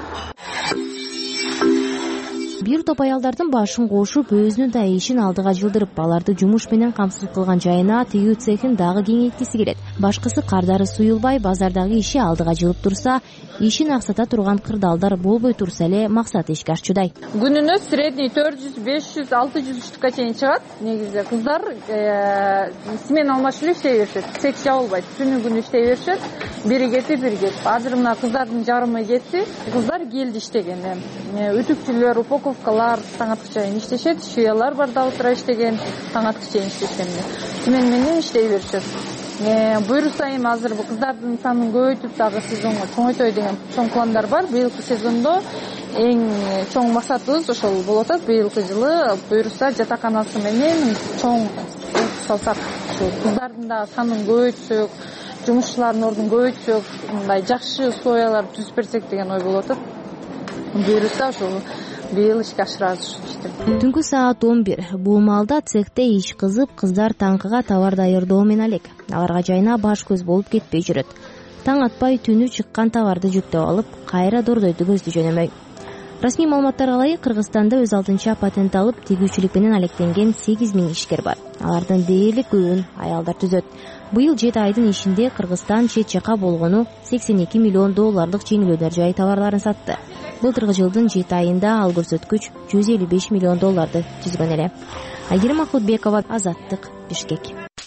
Бир топ аялдардын башын кошуп, өзүнүн да ишин алдыга жылдырып, аларды жумуш менен камсыз кылган жайына тигүү цехин дагы кеңейткиси келет. Башкысы кардары суюлбай, базардагы иши алдыга жылып турса, ишин аксата турган кырдаалдар болбой турса эле максат ишке ашчудай. Күнүнө средний төрт жүз, беш жүз, алты жүз штукка чейин чыгат. Негизи кыздар смена алмашып иштей беришет. Цех жабылбайт. Күнү күнү иштей беришет. Бири кетип, бири кетип. Азыр мына кыздардын жарымы кетти. Кыздар келди иштеген. Үтүкчүлөр, упаковкалар таң аткыча чейин иштешет. Шуялар бар да отура иштеген, таң аткыча чейин иштешкен. Смен менен иштей беришет. Буйруса эми азыр бул кыздардын санын көбөйтүп дагы сезонго чоңойтой деген чоң пландар бар. Быйылкы сезондо эң чоң максатыбыз ошол болуп атат. Быйылкы жылы буйруса жатаканасы менен чоң салсак, кыздардын да санын көбөйтсөк, жумушчулардын ордун көбөйтсөк, мындай жакшы условиялар түзүп берсек деген ой болуп атат. Буйруса ошол быйыл ишке ашырабыз ушинтип. Түнкү саат он бир. Бул маалда цехте иш кызып, кыздар таңкыга товар даярдоо менен алек. Аларга жайына баш көз болуп кетпей жүрөт. Таң атпай түнү чыккан товарды жүктөп алып, кайра дордойду көздү жөнөмөй. Расмий маалыматтарга ылайык, Кыргызстанда өз алдынча патент алып, тегүүчүлүк менен алектенген сегиз миң ишкер бар. Алардын дээрлик көбүн аялдар түзөт. Быйыл жети айдын ичинде Кыргызстан чет жака болгону сексен эки миллион долларлык жеңил өнөр жай товарларын сатты. Былтыркы жылдын жети айында ал көрсөткүч жүз элүү беш миллион долларды түзгөн эле. Айгерим Махмутбекова, Азаттык, Бишкек.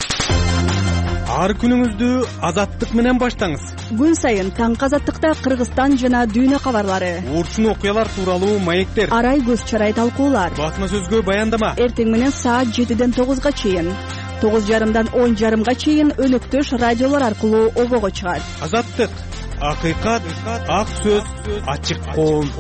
Ар күнүңүздү Азаттык менен баштаңыз. Күн сайын таңкы Азаттыкта Кыргызстан жана дүйнө кабарлары, урчун окуялар тууралуу маектер, арай көз чарай талкуулар, басма сөзгө баяндама. Эртең менен саат жетиден тогузга чейин, тогуз жарымдан он жарымга чейин өнөктөш радиолор аркылуу обого чыгат. Азаттык, акыйкат, ак сөз, ачык коом.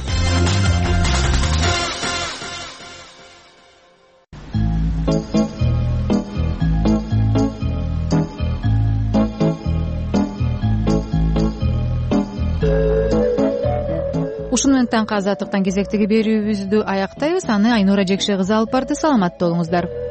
Ушуну менен таңкы Азаттыктан кезектеги берүүбүздү аяктайбыз. Аны Айнура Жекше кызы алып барды. Саламатта болуңуздар.